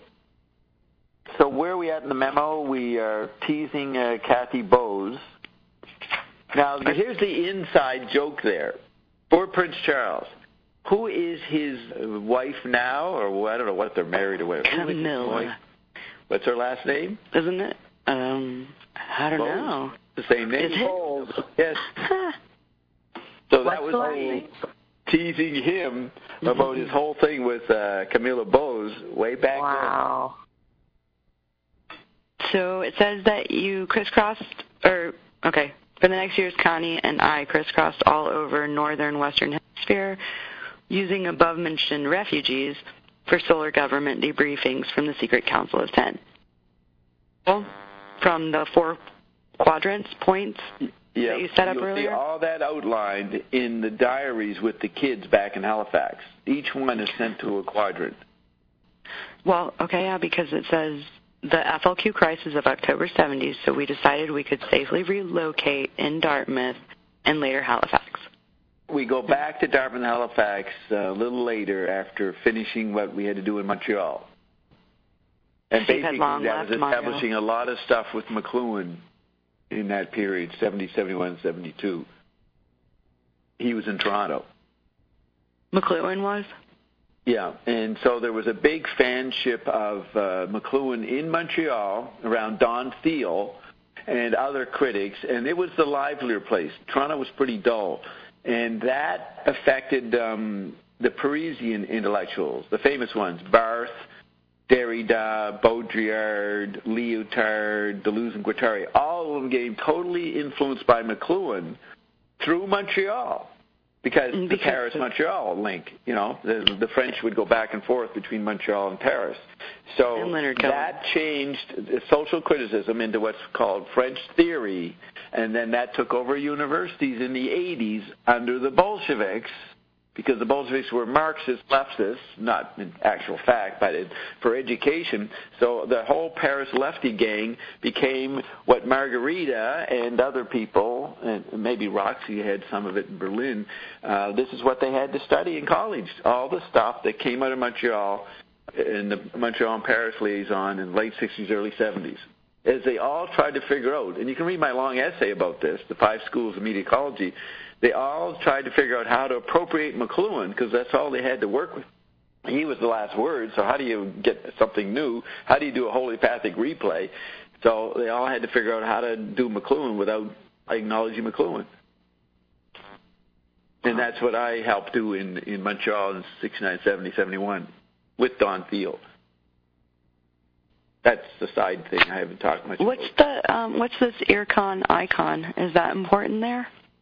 So where are we at in the memo? We are teasing uh, Kathy Bowes. Now, here's the inside joke there. For Prince Charles, who is his wife now, or I don't know what they're married or whatever. Camilla. What's her last name? Isn't it? Um, I don't Bowes. know. The same name? Is it? Bowles. Yes. So that What's was me teasing him about his whole thing with uh, Camilla Bowes way back wow. then. So it says that you crisscrossed, or, okay, for the next years, Connie and I crisscrossed all over northern western hemisphere using above-mentioned refugees for solar government debriefings from the Secret Council of Ten. From the four quadrants points yeah, that you set up you'll earlier? See all that outlined in the diaries with the kids back in Halifax. Each one is sent to a quadrant. Well, okay, yeah, because it says the F L Q crisis of October seventies, so we decided we could safely relocate in Dartmouth and later Halifax. We go back to Dartmouth and Halifax a little later after finishing what we had to do in Montreal. And Steve basically long that was left establishing Montreal. a lot of stuff with McLuhan in that period, seventy, seventy-one, seventy-two. He was in Toronto. McLuhan was? Yeah, and so there was a big fanship of uh, McLuhan in Montreal around Don Thiel and other critics, and it was the livelier place. Toronto was pretty dull, and that affected um, the Parisian intellectuals, the famous ones, Barthes, Derrida, Baudrillard, Lyotard, Deleuze, and Guattari. All of them getting totally influenced by McLuhan through Montreal. Because, because the Paris-Montreal link, you know, the, the French would go back and forth between Montreal and Paris. So and that changed social criticism into what's called French theory, and then that took over universities in the eighties under the Bolsheviks, because the Bolsheviks were Marxist leftists, not in actual fact, but it, for education. So the whole Paris lefty gang became what Margarita and other people and maybe Roxy had some of it in Berlin, uh, this is what they had to study in college. All the stuff that came out of Montreal in the Montreal and Paris liaison in the late sixties, early seventies, as they all tried to figure out, and you can read my long essay about this, the five schools of media ecology, they all tried to figure out how to appropriate McLuhan, because that's all they had to work with. He was the last word, so how do you get something new? How do you do a holopathic replay? So they all had to figure out how to do McLuhan without acknowledging McLuhan. And that's what I helped do in, in Montreal in sixty-nine, seventy, seventy-one with Don Thiel. That's the side thing I haven't talked much what's about. The, um, what's this IRCON icon? Is that important there?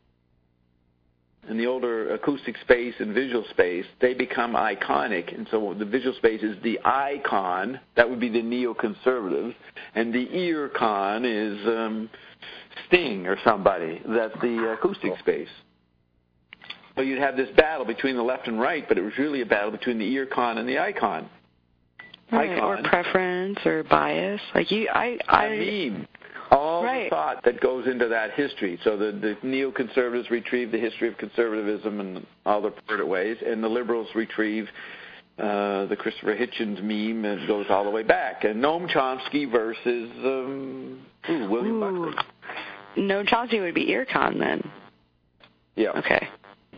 In the older acoustic space and visual space, they become iconic. And so the visual space is the icon. That would be the neoconservatives. And the IRCON is um, Sting or somebody. That's the acoustic space. So you'd have this battle between the left and right, but it was really a battle between the IRCON and the icon. Right, icon. Or preference or bias. Like you, I, I. A meme. All right. the thought that goes into that history. So the, the neoconservatives retrieve the history of conservatism in all the perverted ways, and the liberals retrieve uh, the Christopher Hitchens meme, and it goes all the way back. And Noam Chomsky versus um, ooh, William Ooh. Buckley. Noam Chomsky would be IRCON then. Yeah. Okay.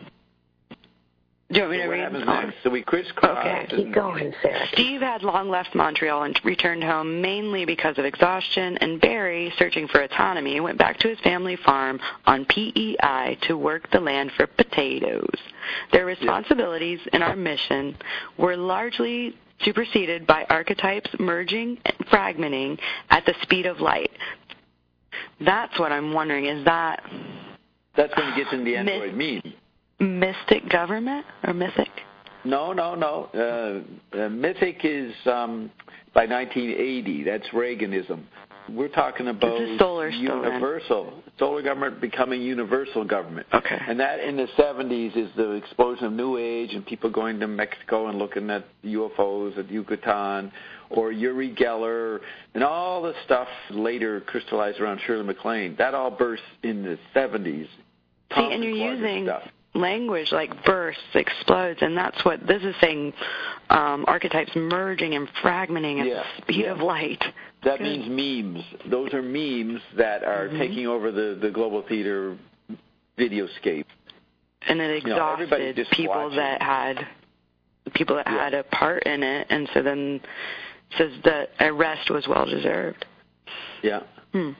Do you want me so to what read? happens Oh. next? So we crisscross. Okay. Keep going, Sarah. Steve had long left Montreal and returned home mainly because of exhaustion, and Barry, searching for autonomy, went back to his family farm on P E I to work the land for potatoes. Their responsibilities in our mission were largely superseded by archetypes merging and fragmenting at the speed of light. That's what I'm wondering. Is that... That's when he gets in the Android myth- meme. Mystic government or mythic? No, no, no. Uh, uh, mythic is um, by nineteen eighty. That's Reaganism. We're talking about This is solar universal. Solar government becoming universal government. Okay. And that in the seventies is the explosion of New Age and people going to Mexico and looking at U F Os at Yucatan, or Uri Geller, and all the stuff later crystallized around Shirley MacLaine. That all burst in the seventies. See, and you're using stuff. language like bursts, explodes, and that's what this is saying, um, archetypes merging and fragmenting at yeah. the speed yeah. of light. That Good. means memes. Those are memes that are mm-hmm. taking over the, the global theater videoscape. And it exhausted you know, people watching. that had people that yeah. had a part in it, and so then it says that arrest was well deserved. Yeah. Hmm.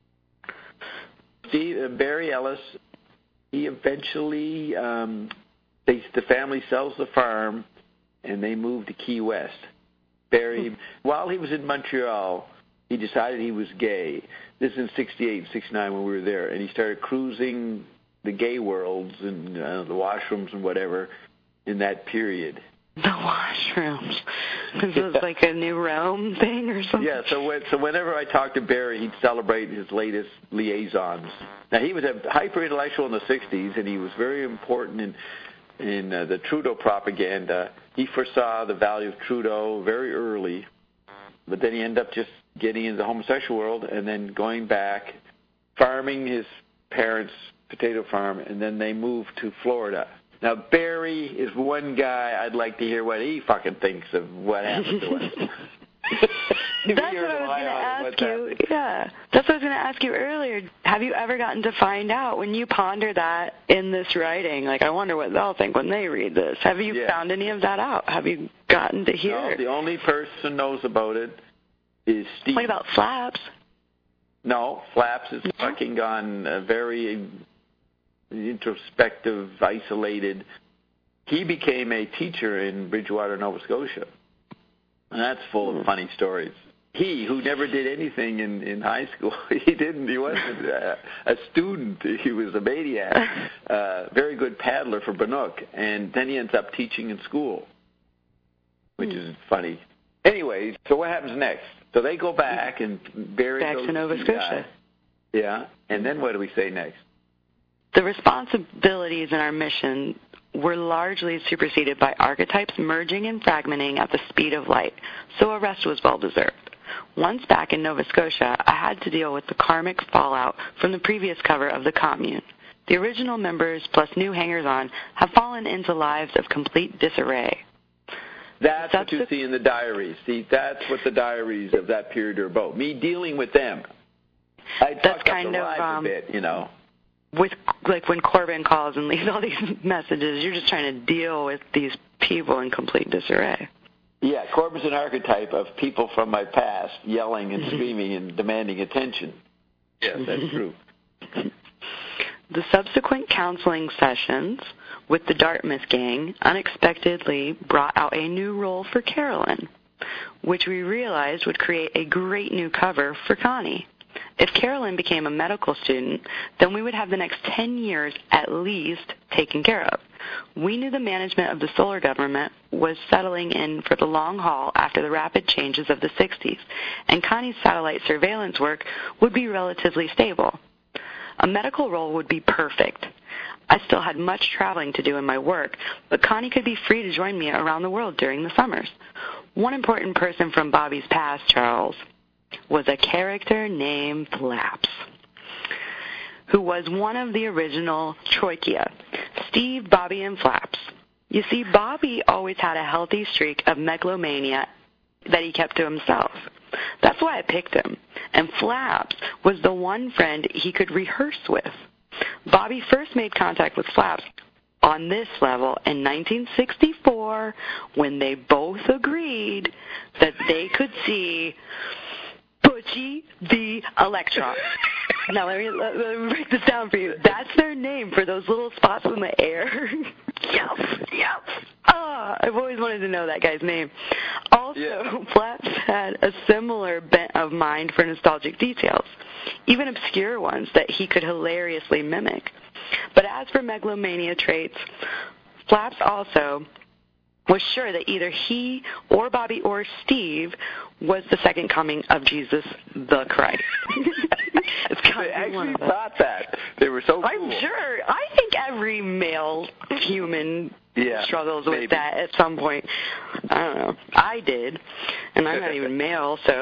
Steve, uh, Barry Ellis, he eventually, um, they, the family sells the farm, and they move to Key West. Barry, hmm. while he was in Montreal, he decided he was gay. This is in sixty-eight, sixty-nine when we were there, and he started cruising the gay worlds and uh, the washrooms and whatever in that period. The washrooms. Is this like a New Rome thing or something? Yeah, so when, so whenever I talked to Barry, he'd celebrate his latest liaisons. Now, he was a hyper-intellectual in the sixties, and he was very important in in uh, the Trudeau propaganda. He foresaw the value of Trudeau very early, but then he ended up just getting into the homosexual world and then going back, farming his parents' potato farm, and then they moved to Florida. Now, Barry is one guy I'd like to hear what he fucking thinks of what happened to us. That's what I was going to ask you. Yeah, that's what I was going to ask you earlier. Have you ever gotten to find out when you ponder that in this writing? Like, I wonder what they'll think when they read this. Have you yeah. found any of that out? Have you gotten to hear? No, the only person who knows about it is Steve. What about Flaps? No, Flaps has fucking gone uh, very introspective, isolated. He became a teacher in Bridgewater, Nova Scotia. And that's full of funny stories. He, who never did anything in, in high school, he didn't, he wasn't a, a student, he was a maniac, uh, very good paddler for Bannock, and then he ends up teaching in school, which is funny. Anyways, so what happens next? So they go back, and Barry back goes to Nova to Scotia. Yeah, and then what do we say next? The responsibilities in our mission were largely superseded by archetypes merging and fragmenting at the speed of light, so arrest was well deserved. Once back in Nova Scotia, I had to deal with the karmic fallout from the previous cover of the Commune. The original members plus new hangers-on have fallen into lives of complete disarray. That's what you see in the diaries. See, that's what the diaries of that period are about. Me dealing with them. I talked up the lives um, a bit, you know. With like when Corbin calls and leaves all these messages, you're just trying to deal with these people in complete disarray. Yeah, Corbin's an archetype of people from my past yelling and screaming and demanding attention. Yes, that's true. The subsequent counseling sessions with the Dartmouth gang unexpectedly brought out a new role for Carolyn, which we realized would create a great new cover for Connie. If Carolyn became a medical student, then we would have the next ten years at least taken care of. We knew the management of the solar government was settling in for the long haul after the rapid changes of the sixties, and Connie's satellite surveillance work would be relatively stable. A medical role would be perfect. I still had much traveling to do in my work, but Connie could be free to join me around the world during the summers. One important person from Bobby's past, Charles, was a character named Flaps, who was one of the original Troikia, Steve, Bobby, and Flaps. You see, Bobby always had a healthy streak of megalomania that he kept to himself. That's why I picked him. And Flaps was the one friend he could rehearse with. Bobby first made contact with Flaps on this level in nineteen sixty-four when they both agreed that they could see Butchie the Electron. Now, let me, let, let me break this down for you. That's their name for those little spots in the air. Yep, yep. Ah, I've always wanted to know that guy's name. Also, yeah. Flaps had a similar bent of mind for nostalgic details, even obscure ones that he could hilariously mimic. But as for megalomania traits, Flaps also was sure that either he or Bobby or Steve was the second coming of Jesus the Christ. It's they actually thought that. They were so cool. I'm sure. I think every male human yeah, struggles maybe. with that at some point. I don't know. I did, and I'm not even male, so.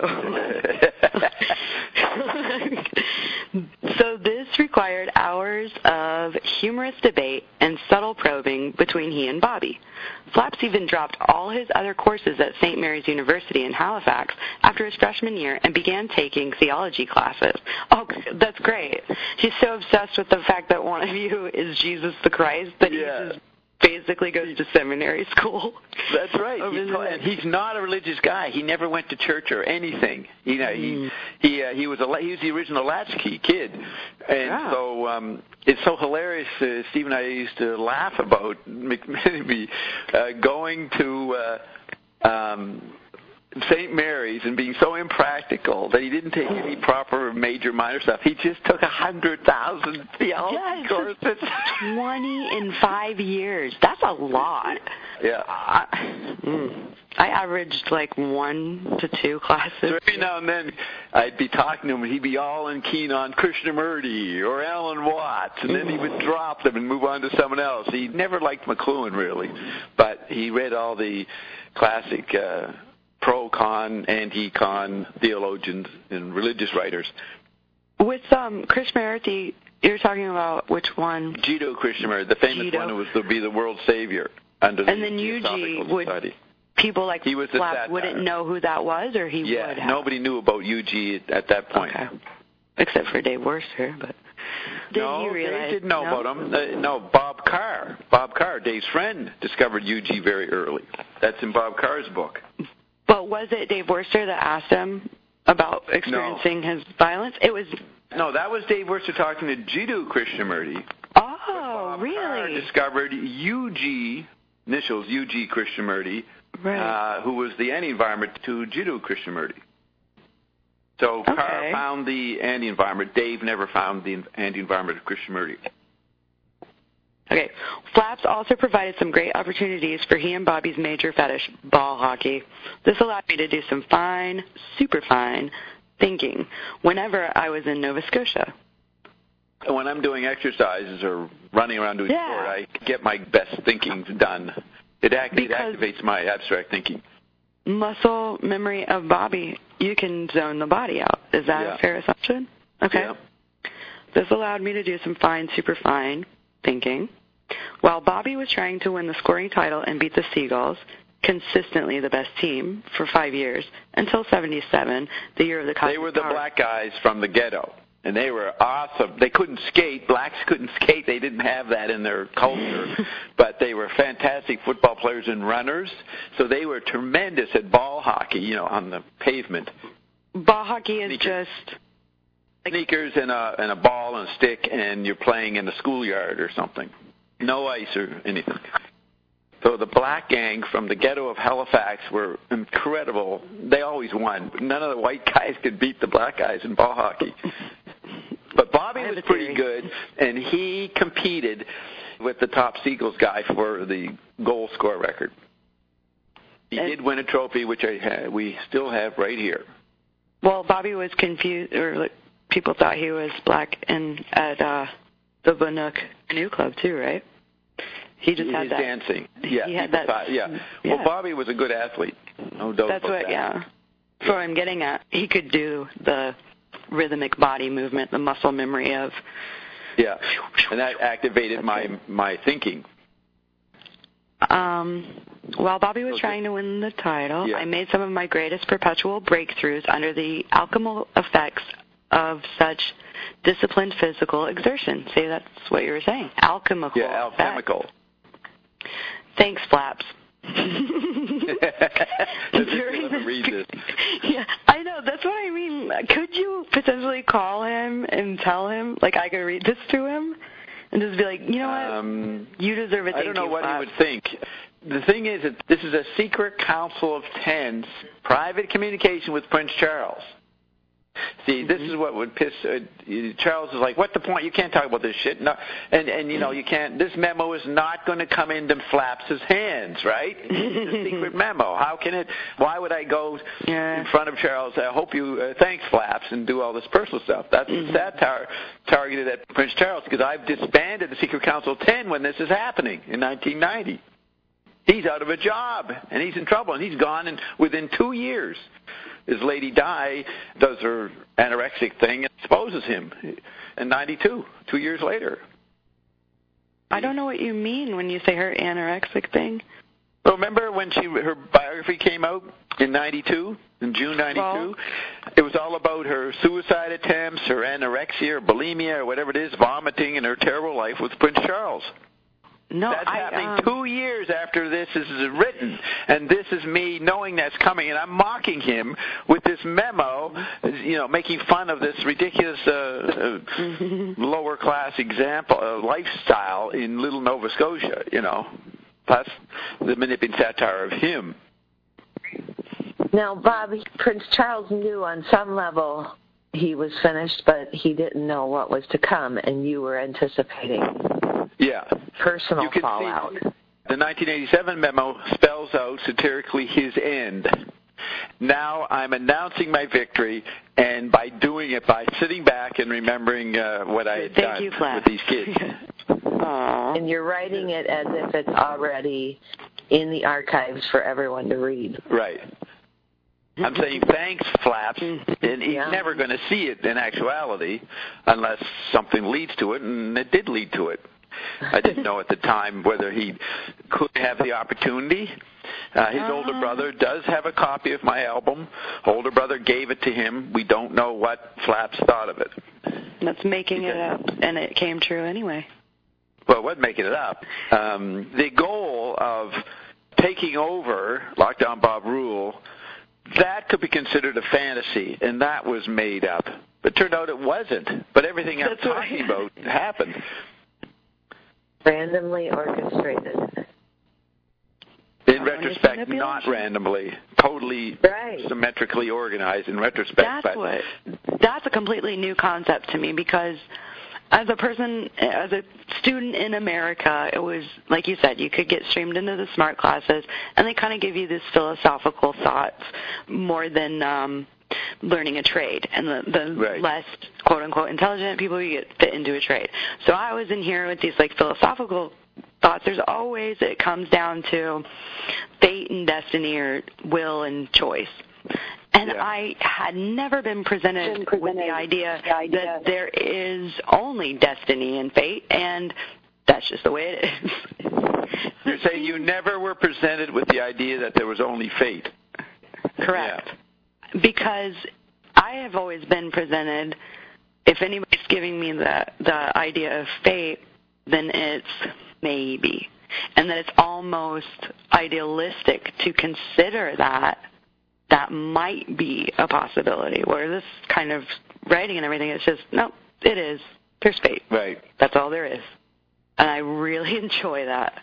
So this required hours of humorous debate and subtle probing between he and Bobby. Flaps even dropped all his other courses at Saint Mary's University in Halifax after his freshman year and began taking theology classes. Oh, that's great. He's so obsessed with the fact that one of you is Jesus the Christ that yeah. he just basically goes to seminary school. That's right. He's, and he's not a religious guy. He never went to church or anything. You know, mm. he he uh, he was a he was the original latchkey kid, and yeah. so um, it's so hilarious. Uh, Steve and I used to laugh about McMenemy uh, going to uh, um, Saint Mary's and being so impractical that he didn't take any proper major minor stuff. He just took a hundred thousand theology yes, courses. Twenty in five years. That's a lot. Yeah. I, mm, I averaged like one to two classes. So every now and then I'd be talking to him and he'd be all in keen on Krishnamurti or Alan Watts, and then he would drop them and move on to someone else. He never liked McLuhan really, but he read all the classic uh pro-con, anti-con theologians and religious writers. With um, Krishnamurti, you're talking about which one? Jiddu Krishnamurti, the famous Jiddu. one who was to be the world savior under the And then Yuji, would Society. People like he was Flap wouldn't know who that was, or he yeah, would have? nobody knew about Yuji at, at that point. Okay. Except for Dave Worcester, but did no, he realize? Dave didn't know no? about him. Uh, no, Bob Carr. Bob Carr, Dave's friend, discovered Yuji very early. That's in Bob Carr's book. But was it Dave Worcester that asked him about experiencing no. his violence? It was. No, that was Dave Worcester talking to Jiddu Krishnamurti. Oh, Bob really? Carr discovered U G, initials U G Krishnamurti, right. uh, who was the anti-environment to Jiddu Krishnamurti. So okay. Carr found the anti-environment. Dave never found the anti-environment of Krishnamurti. Okay. Flaps also provided some great opportunities for he and Bobby's major fetish, ball hockey. This allowed me to do some fine, super fine thinking whenever I was in Nova Scotia. When I'm doing exercises or running around doing yeah. sport, I get my best thinking done. It, act- it activates my abstract thinking. Muscle memory of Bobby you can zone the body out. Is that yeah. a fair assumption? Okay. Yeah. This allowed me to do some fine, super fine thinking. While Bobby was trying to win the scoring title and beat the Seagulls, consistently the best team, for five years, until seventy-seven, the year of the Cosmic They were the Power. black guys from the ghetto, and they were awesome. They couldn't skate. Blacks couldn't skate. They didn't have that in their culture, but they were fantastic football players and runners, so they were tremendous at ball hockey, you know, on the pavement. Ball hockey is Sneakers. just... Sneakers and a, and a ball and a stick, and you're playing in the schoolyard or something. No ice or anything. So the black gang from the ghetto of Halifax were incredible. They always won. None of the white guys could beat the black guys in ball hockey. But Bobby was pretty good, and he competed with the top Seagulls guy for the goal score record. He and, did win a trophy, which I had, we still have right here. Well, Bobby was confused, or like, people thought he was black in, at uh, the Bannock Canoe Club, too, right? He just He's had that. dancing. Yeah, he had that. Thought, yeah. yeah. Well, Bobby was a good athlete. No doubt That's about what, that. yeah. That's what I'm getting at. He could do the rhythmic body movement, the muscle memory of. Yeah, and that activated That's my it. my thinking. Um, while Bobby was Okay. trying to win the title, Yeah. I made some of my greatest perpetual breakthroughs under the alchemical effects of such disciplined physical exertion. See, that's what you were saying. Alchemical. Yeah, alchemical. effects. Thanks, Flaps. During read this. Yeah, I know. That's what I mean. Could you potentially call him and tell him, like, I could read this to him, and just be like, you know what, um, you deserve it. I don't know what he would think. The thing is that this is a secret council of tens, private communication with Prince Charles. See, this is what would piss uh, Charles is like, what's the point? You can't talk about this shit. No, and and you know you can't. This memo is not going to come into Flaps' hands, right? It's a secret memo. How can it? Why would I go yeah. in front of Charles? I hope you uh, thanks Flaps and do all this personal stuff. That's mm-hmm. satire targeted at Prince Charles because I've disbanded the Secret Council of Ten when this is happening in nineteen ninety. He's out of a job and he's in trouble and he's gone in within two years. His Lady Di does her anorexic thing and exposes him in ninety-two, two years later. I don't know what you mean when you say her anorexic thing. Well, remember when she her biography came out in ninety-two, in June ninety-two? Well, it was all about her suicide attempts, her anorexia or bulimia or whatever it is, vomiting and her terrible life with Prince Charles. No, That's I, happening um, two years after this is written, and this is me knowing that's coming, and I'm mocking him with this memo, you know, making fun of this ridiculous uh, uh, lower class example uh, lifestyle in Little Nova Scotia, you know. Plus the manipulating satire of him. Now, Bob, Prince Charles knew on some level he was finished, but he didn't know what was to come, and you were anticipating. Yeah. Personal you can fallout. See the nineteen eighty-seven memo spells out satirically his end. Now I'm announcing my victory, and by doing it, by sitting back and remembering uh, what I had Thank done you, Flash. with these kids. Aww. And you're writing it as if it's already in the archives for everyone to read. Right. I'm saying thanks, Flaps, and he's Yeah. never going to see it in actuality unless something leads to it, and it did lead to it. I didn't know at the time whether he could have the opportunity. Uh, his older brother does have a copy of my album. Older brother gave it to him. We don't know what Flaps thought of it. That's making it up, and it came true anyway. Well, what making it up? Um, the goal of taking over Lockdown Bob Rule, that could be considered a fantasy, and that was made up. But it turned out it wasn't. But everything I'm That's talking right. about happened. Randomly orchestrated. In Oh, retrospect, manipulation? not randomly, totally Right. symmetrically organized in retrospect. That's but what. That's a completely new concept to me because, as a person, as a student in America, it was like you said, you could get streamed into the smart classes, and they kind of give you these philosophical thoughts more than um, learning a trade. And the, the Right. less quote unquote intelligent people, you get fit into a trade. So I was in here with these like philosophical thoughts. There's always, it comes down to fate and destiny or will and choice. And yeah. I had never been presented, been presented with the idea, the idea that there is only destiny and fate, and that's just the way it is. You're saying you never were presented with the idea that there was only fate? Correct. Yeah. Because I have always been presented, if anybody's giving me the, the idea of fate, then it's maybe. And that it's almost idealistic to consider that that might be a possibility. Where this kind of writing and everything, it's just, no, it is. There's fate. Right. That's all there is. And I really enjoy that.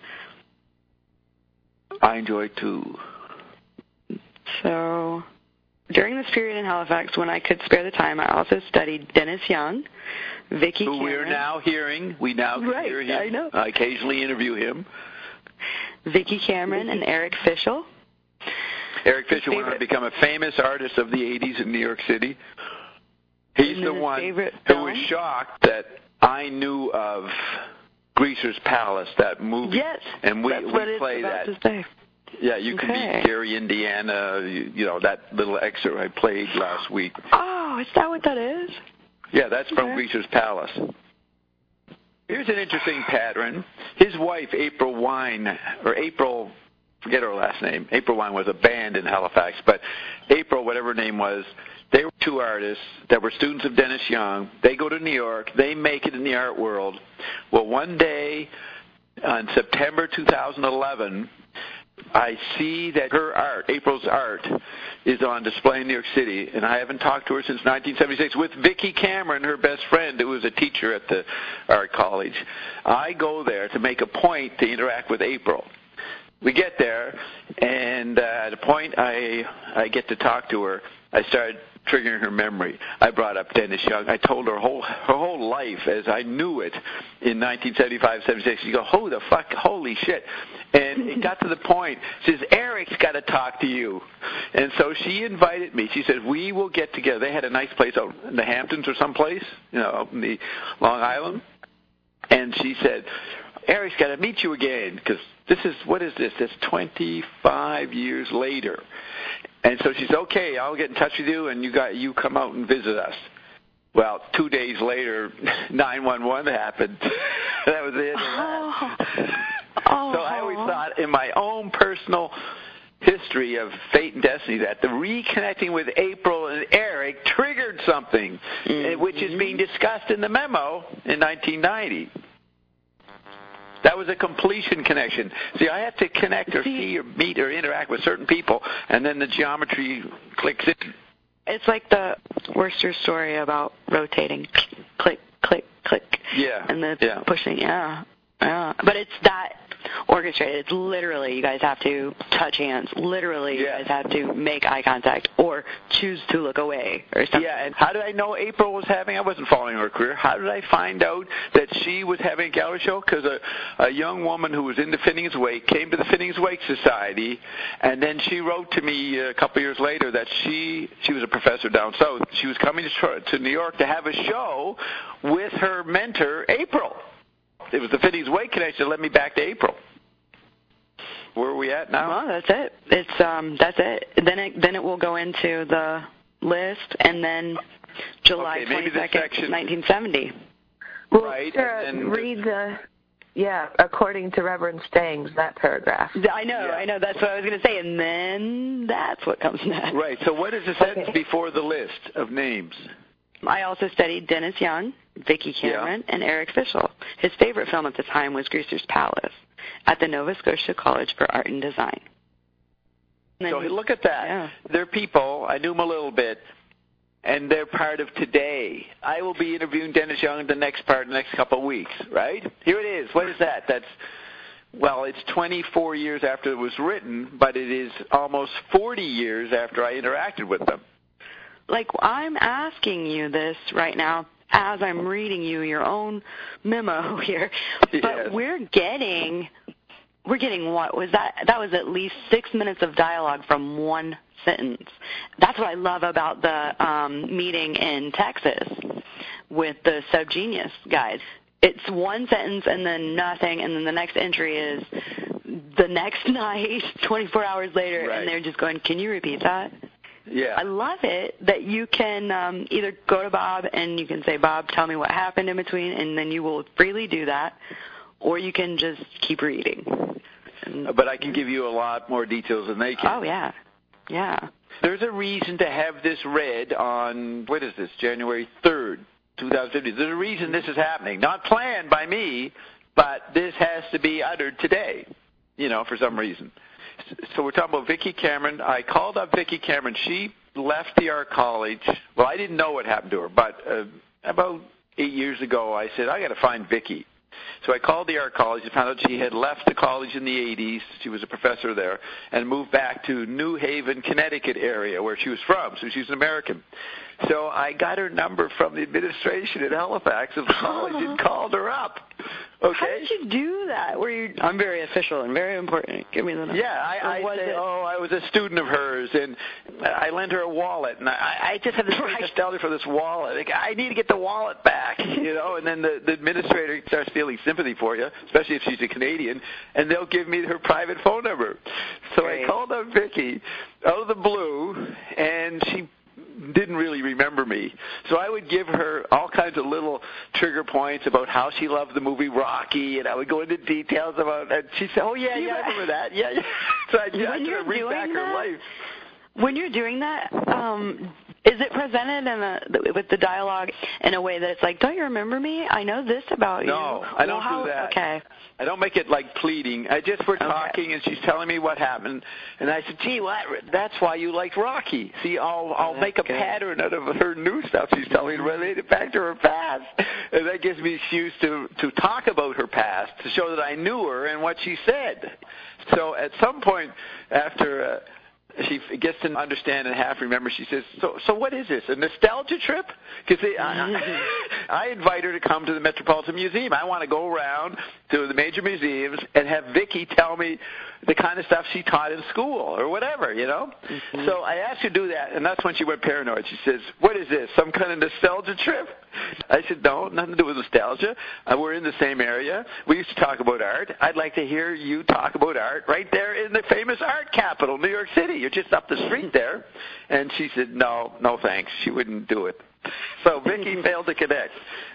I enjoy it too. So during this period in Halifax, when I could spare the time, I also studied Dennis Young, Vicki Who Cameron. we're now hearing. We now right, hear him. I know. I occasionally interview him. Vicki Cameron and Eric Fischel. Eric Fischel went on to become a famous artist of the eighties in New York City. He's and the one who film? was shocked that I knew of Greaser's Palace, that movie. Yes, and we, that's we what it's play about that. To say. Yeah, you can okay. meet Gary, Indiana, you, you know, that little excerpt I played last week. Oh, is that what that is? Yeah, that's from okay. Greaser's Palace. Here's an interesting pattern. His wife, April Wine, or April, forget her last name. April Wine was a band in Halifax, but April, whatever her name was, they were two artists that were students of Dennis Young. They go to New York. They make it in the art world. Well, one day on September two thousand eleven, I see that her art, April's art, is on display in New York City, and I haven't talked to her since nineteen seventy-six, with Vicki Cameron, her best friend, who was a teacher at the art college. I go there to make a point to interact with April. We get there, and uh, at a point I I get to talk to her. I started triggering her memory. I brought up Dennis Young. I told her whole her whole life as I knew it in nineteen seventy-five, seventy-six. She goes, "Who the fuck? Holy shit!" And it got to the point. She says, "Eric's got to talk to you." And so she invited me. She said, "We will get together." They had a nice place out in the Hamptons or someplace, you know, out in the Long Island. And she said, "Eric's got to meet you again, because this is, what is this? It's twenty-five years later." And so she said, "Okay, I'll get in touch with you, and you got you come out and visit us." Well, two days later, nine one one happened. That was it. Oh. Oh. So I always thought in my own personal history of fate and destiny that the reconnecting with April and Eric triggered something, mm-hmm. which is being discussed in the memo in nineteen ninety. That was a completion connection. See, I have to connect or see or meet or interact with certain people, and then the geometry clicks in. It's like the Worcester story about rotating, click, click, click. Yeah. And the yeah. pushing, yeah. Yeah. But it's that orchestrated. It's literally you guys have to touch hands. Literally yeah. you guys have to make eye contact or choose to look away or something. Yeah, and how did I know April was having, I wasn't following her career, how did I find out that she was having a gallery show? Because a, a young woman who was into Phineas Wake came to the Phineas Wake Society, and then she wrote to me a couple years later that she, she was a professor down south, she was coming to, to New York to have a show with her mentor, April. It was the Phineas Wake connection that led me back to April. Where are we at now? Well, that's it. It's um, that's it. Then it then it will go into the list, and then July twenty second, nineteen seventy. Well, right. Sarah, and, and read the, yeah, according to Reverend Stangs, that paragraph. I know, yeah. I know. That's what I was going to say, and then that's what comes next. Right. So what is the sentence Okay. before the list of names? I also studied Dennis Young, Vicki Cameron, yeah. and Eric Fischel. His favorite film at the time was Greaser's Palace at the Nova Scotia College for Art and Design. And So then, look at that. Yeah. They're people, I knew them a little bit, and they're part of today. I will be interviewing Dennis Young in the next part, the next couple of weeks, right? Here it is. What is that? That's, well, it's twenty-four years after it was written, but it is almost forty years after I interacted with them. Like, I'm asking you this right now as I'm reading you your own memo here, but Yes. we're getting, we're getting what was that? That was at least six minutes of dialogue from one sentence. That's what I love about the um, meeting in Texas with the Subgenius guys. It's one sentence and then nothing, and then the next entry is the next night, twenty-four hours later, Right. and they're just going, "Can you repeat that?" Yeah. I love it that you can um, either go to Bob and you can say, Bob, tell me what happened in between, and then you will freely do that, or you can just keep reading. And, but I can give you a lot more details than they can. Oh, yeah. Yeah. There's a reason to have this read on, what is this, January third, twenty fifteen. There's a reason this is happening. Not planned by me, but this has to be uttered today, you know, for some reason. So we're talking about Vicki Cameron. I called up Vicki Cameron. She left the art college. Well, I didn't know what happened to her, but uh, about eight years ago, I said, I got to find Vicki. So I called the art college and found out she had left the college in the eighties. She was a professor there and moved back to New Haven, Connecticut area where she was from. So she's an American. So I got her number from the administration at Halifax of the college and called her up. Okay. How did you do that? Were you? I'm very official and very important. Give me the number. Yeah, I, I say, it? oh, I was a student of hers, and I lent her a wallet, and I, I just have this great nostalgia for this wallet. Like, I need to get the wallet back, you know. And then the, the administrator starts feeling sympathy for you, especially if she's a Canadian, and they'll give me her private phone number. So Great. I called up Vicki out of the blue, and she didn't really remember me. So I would give her all kinds of little trigger points about how she loved the movie Rocky, and I would go into details about it. She said, oh, yeah, yeah, I remember that. Yeah, yeah. So I when had to read back that, her life. When you're doing that, um, is it presented in a, with the dialogue in a way that it's like, don't you remember me? I know this about no, you. No, I don't well, how, do that. Okay. I don't make it like pleading. I just we're okay. talking, and she's telling me what happened, and I said, "Gee, what? That's why you liked Rocky." See, I'll I'll make a good. pattern out of her new stuff she's telling me related back to her past, and that gives me excuse to to talk about her past to show that I knew her and what she said. So at some point after. Uh, She gets to understand and half remember. She says, so so what is this, a nostalgia trip? Because I, I invite her to come to the Metropolitan Museum. I want to go around to the major museums and have Vicki tell me the kind of stuff she taught in school or whatever, you know? Mm-hmm. So I asked her to do that, and that's when she went paranoid. She says, what is this, some kind of nostalgia trip? I said, no, nothing to do with nostalgia. Uh, we're in the same area. We used to talk about art. I'd like to hear you talk about art right there in the famous art capital, New York City. You're just up the street there. And she said, no, no thanks. She wouldn't do it. So Vicki failed to connect.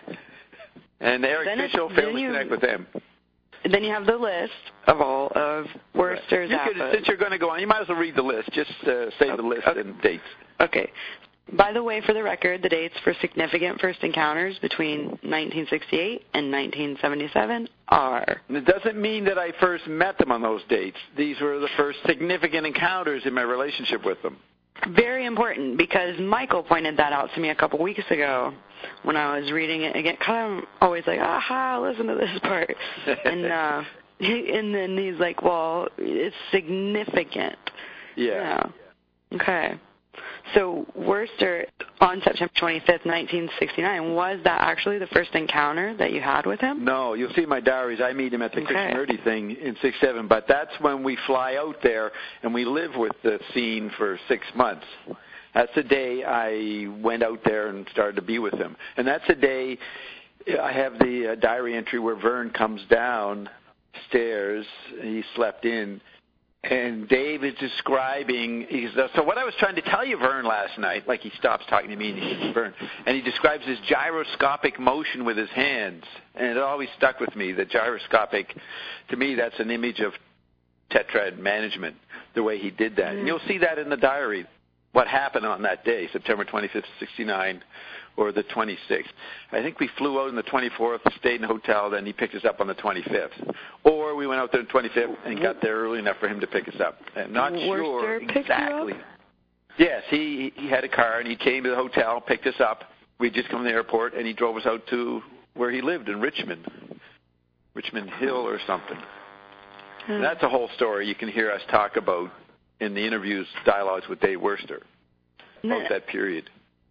And Eric then Fischel it, failed to you, connect with them. Then you have the list of all of Worcester's you could, Since you're going to go on, you might as well read the list. Just uh, say okay. the list okay. and dates. Okay. By the way, for the record, the dates for significant first encounters between nineteen sixty-eight and nineteen seventy-seven are... And it doesn't mean that I first met them on those dates. These were the first significant encounters in my relationship with them. Very important, because Michael pointed that out to me a couple weeks ago when I was reading it again. Because I'm always like, aha, listen to this part. and uh, and then he's like, well, it's significant. Yeah. yeah. Okay. So Worcester, on September twenty-fifth, nineteen sixty-nine, was that actually the first encounter that you had with him? No, you'll see in my diaries, I meet him at the okay. Krishnamurti thing in six seven, but that's when we fly out there and we live with the scene for six months. That's the day I went out there and started to be with him. And that's the day I have the uh, diary entry where Vern comes downstairs, he slept in, and Dave is describing, he's, uh, so what I was trying to tell you, Vern, last night, like he stops talking to me and he says, Vern, and he describes this gyroscopic motion with his hands, and it always stuck with me, the gyroscopic, to me that's an image of tetrad management, the way he did that. Mm. And you'll see that in the diary, what happened on that day, September twenty-fifth, sixty-nine, or the twenty-sixth. I think we flew out on the twenty-fourth, stayed in a hotel, then he picked us up on the twenty-fifth. Or we went out there on the twenty-fifth and got there early enough for him to pick us up. I'm not Worcester sure exactly. Picked you up? Yes, he he had a car, and he came to the hotel, picked us up. We'd just come to the airport, and he drove us out to where he lived in Richmond, Richmond Hill or something. Hmm. And that's a whole story you can hear us talk about in the interviews, dialogues with Dave Worcester about no. that period.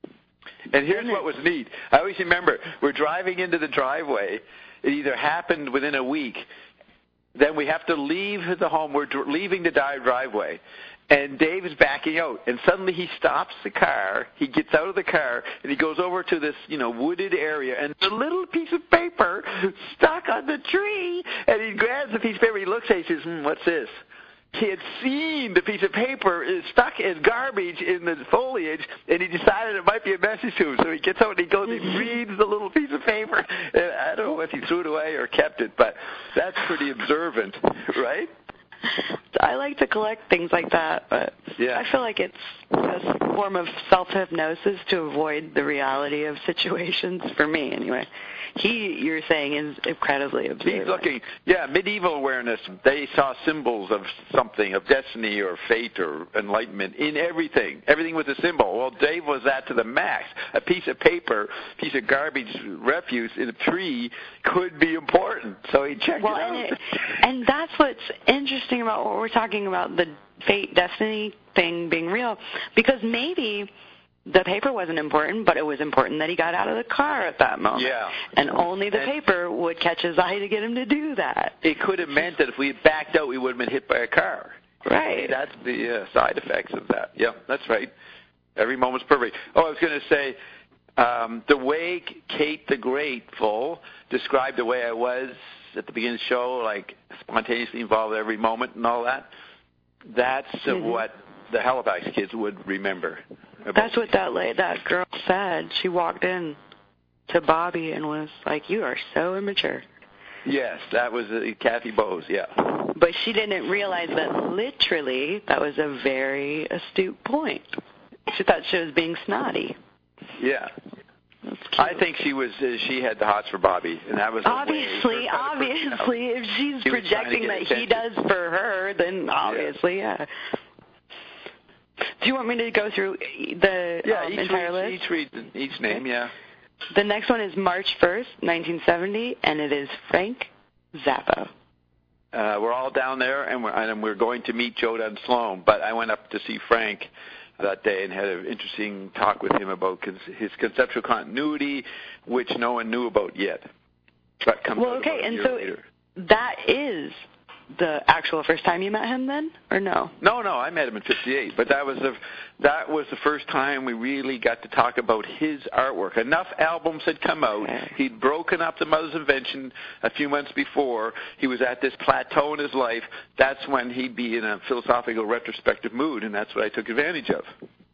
And here's what was neat. I always remember, we're driving into the driveway. It either happened within a week. Then we have to leave the home. We're dr- leaving the driveway. And Dave is backing out. And suddenly he stops the car. He gets out of the car, and he goes over to this, you know, wooded area. And a little piece of paper stuck on the tree. And he grabs the piece of paper. He looks at it. He says, hmm, what's this? he had seen the piece of paper is stuck as garbage in the foliage, and he decided it might be a message to him. So he gets out and he goes and he reads the little piece of paper. And I don't know if he threw it away or kept it, but that's pretty observant, right? I like to collect things like that, but yeah. I feel like it's a form of self-hypnosis to avoid the reality of situations, for me anyway. He, you're saying, is incredibly observant. He's looking, yeah, medieval awareness. They saw symbols of something, of destiny or fate or enlightenment in everything. Everything was a symbol. Well, Dave was that to the max. A piece of paper, piece of garbage refuse in a tree could be important. So he checked well, it out. And, it, and that's what's interesting about what we're talking about, the fate, destiny thing being real, because maybe the paper wasn't important, but it was important that he got out of the car at that moment. Yeah. And only the and paper would catch his eye to get him to do that. It could have meant that if we had backed out, we would have been hit by a car. Right. That's the uh, side effects of that. Yeah, that's right. Every moment's perfect. Oh, I was going to say, um, the way Kate the Grateful described the way I was at the beginning of the show, like spontaneously involved every moment and all that, that's uh, mm-hmm. what the Halifax kids would remember. That's what that lady, that girl said. She walked in to Bobby and was like, "You are so immature." Yes, that was uh, Kathy Bowes, yeah. But she didn't realize that literally that was a very astute point. She thought she was being snotty. Yeah. I think she was. Uh, she had the hots for Bobby, and that was obviously, obviously. If she's she projecting that he does for her, then obviously, yeah. yeah. Do you want me to go through the yeah, um, each entire read, list? Each read each name, yeah. The next one is March first, nineteen seventy, and it is Frank Zappa. Uh, we're all down there, and we're, and we're going to meet Joe Dunn Sloan, but I went up to see Frank that day and had an interesting talk with him about his conceptual continuity, which no one knew about yet. But comes well, out okay, about a and year so later. That is the actual first time you met him then, or no? No, no, I met him in fifty-eight, but that was the that was the first time we really got to talk about his artwork. Enough albums had come out. Okay. He'd broken up the Mother's Invention a few months before. He was at this plateau in his life. That's when he'd be in a philosophical retrospective mood, and that's what I took advantage of.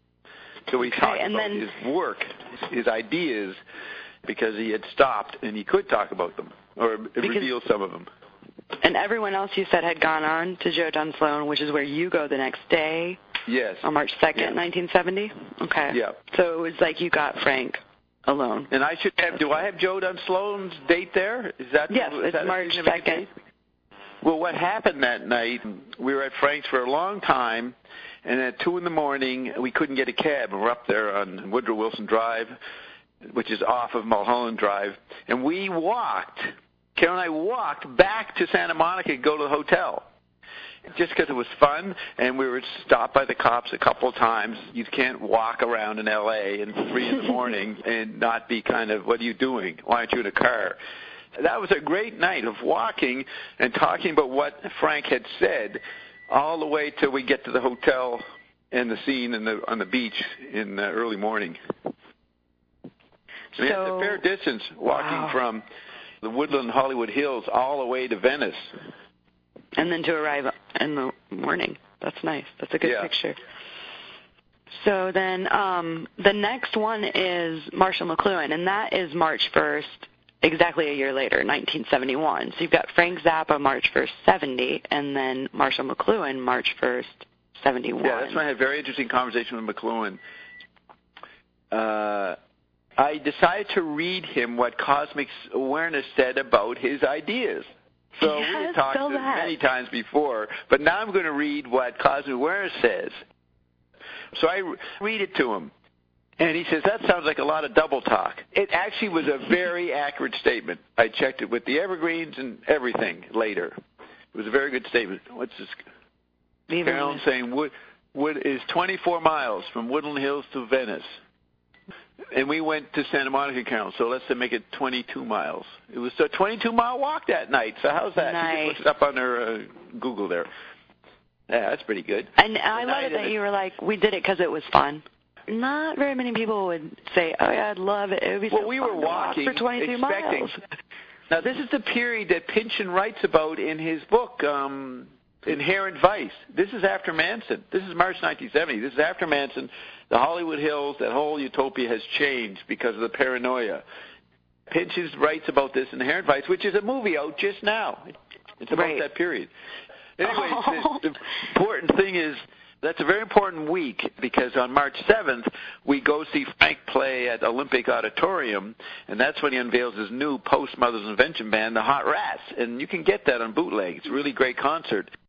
So we okay, talked and about then, his work, his ideas, because he had stopped and he could talk about them or because, reveal some of them. And everyone else you said had gone on to Joe Dunn Sloan, which is where you go the next day. Yes. On March second, yeah. nineteen seventy? Okay. Yeah. So it was like you got Frank alone. And I should have, do I have Joe Dunn Sloan's date there? Is that Yes, is it's that March second. Well, what happened that night, we were at Frank's for a long time, and at two in the morning, we couldn't get a cab. And we're up there on Woodrow Wilson Drive, which is off of Mulholland Drive, and we walked, Carol and I walked back to Santa Monica to go to the hotel. Just because it was fun, and we were stopped by the cops a couple of times. You can't walk around in L A in three in the morning and not be kind of, what are you doing? Why aren't you in a car? That was a great night of walking and talking about what Frank had said all the way till we get to the hotel and the scene in the, on the beach in the early morning. So, so it's a fair distance walking wow. from the Woodland Hollywood Hills all the way to Venice. And then to arrive in the morning. That's nice. That's a good yeah. picture. So then um, the next one is Marshall McLuhan, and that is March first, exactly a year later, nineteen seventy-one. So you've got Frank Zappa, March first, seventy, and then Marshall McLuhan, March first, seventy-one. Yeah, that's when I had a very interesting conversation with McLuhan. Uh, I decided to read him what Cosmic Awareness said about his ideas. So yes, we had talked so many times before, but now I'm going to read what Cosmic Awareness says. So I read it to him, and he says, that sounds like a lot of double talk. It actually was a very accurate statement. I checked it with the Evergreens and everything later. It was a very good statement. What's this? Carolyn saying, Wood, Wood is twenty-four miles from Woodland Hills to Venice. And we went to Santa Monica, Carol, so let's make it twenty-two miles. It was a twenty-two mile walk that night. So how's that? Nice. You just looked it up on her uh, Google there. Yeah, that's pretty good. And I love it that you were like, we did it because it was fun. Not very many people would say, oh, yeah, I'd love it. It would be well, so we fun were to walking, walk for twenty-two expecting. miles. Now, this is the period that Pynchon writes about in his book, um, Inherent Vice. This is after Manson. This is March nineteen seventy. This is after Manson. The Hollywood Hills, that whole utopia has changed because of the paranoia. Pynchon writes about this Inherent Vice, which is a movie out just now. It's about right. that period. Anyway, oh. the, the important thing is that's a very important week because on March seventh, we go see Frank play at Olympic Auditorium, and that's when he unveils his new post-Mother's Invention band, the Hot Rats. And you can get that on bootleg. It's a really great concert.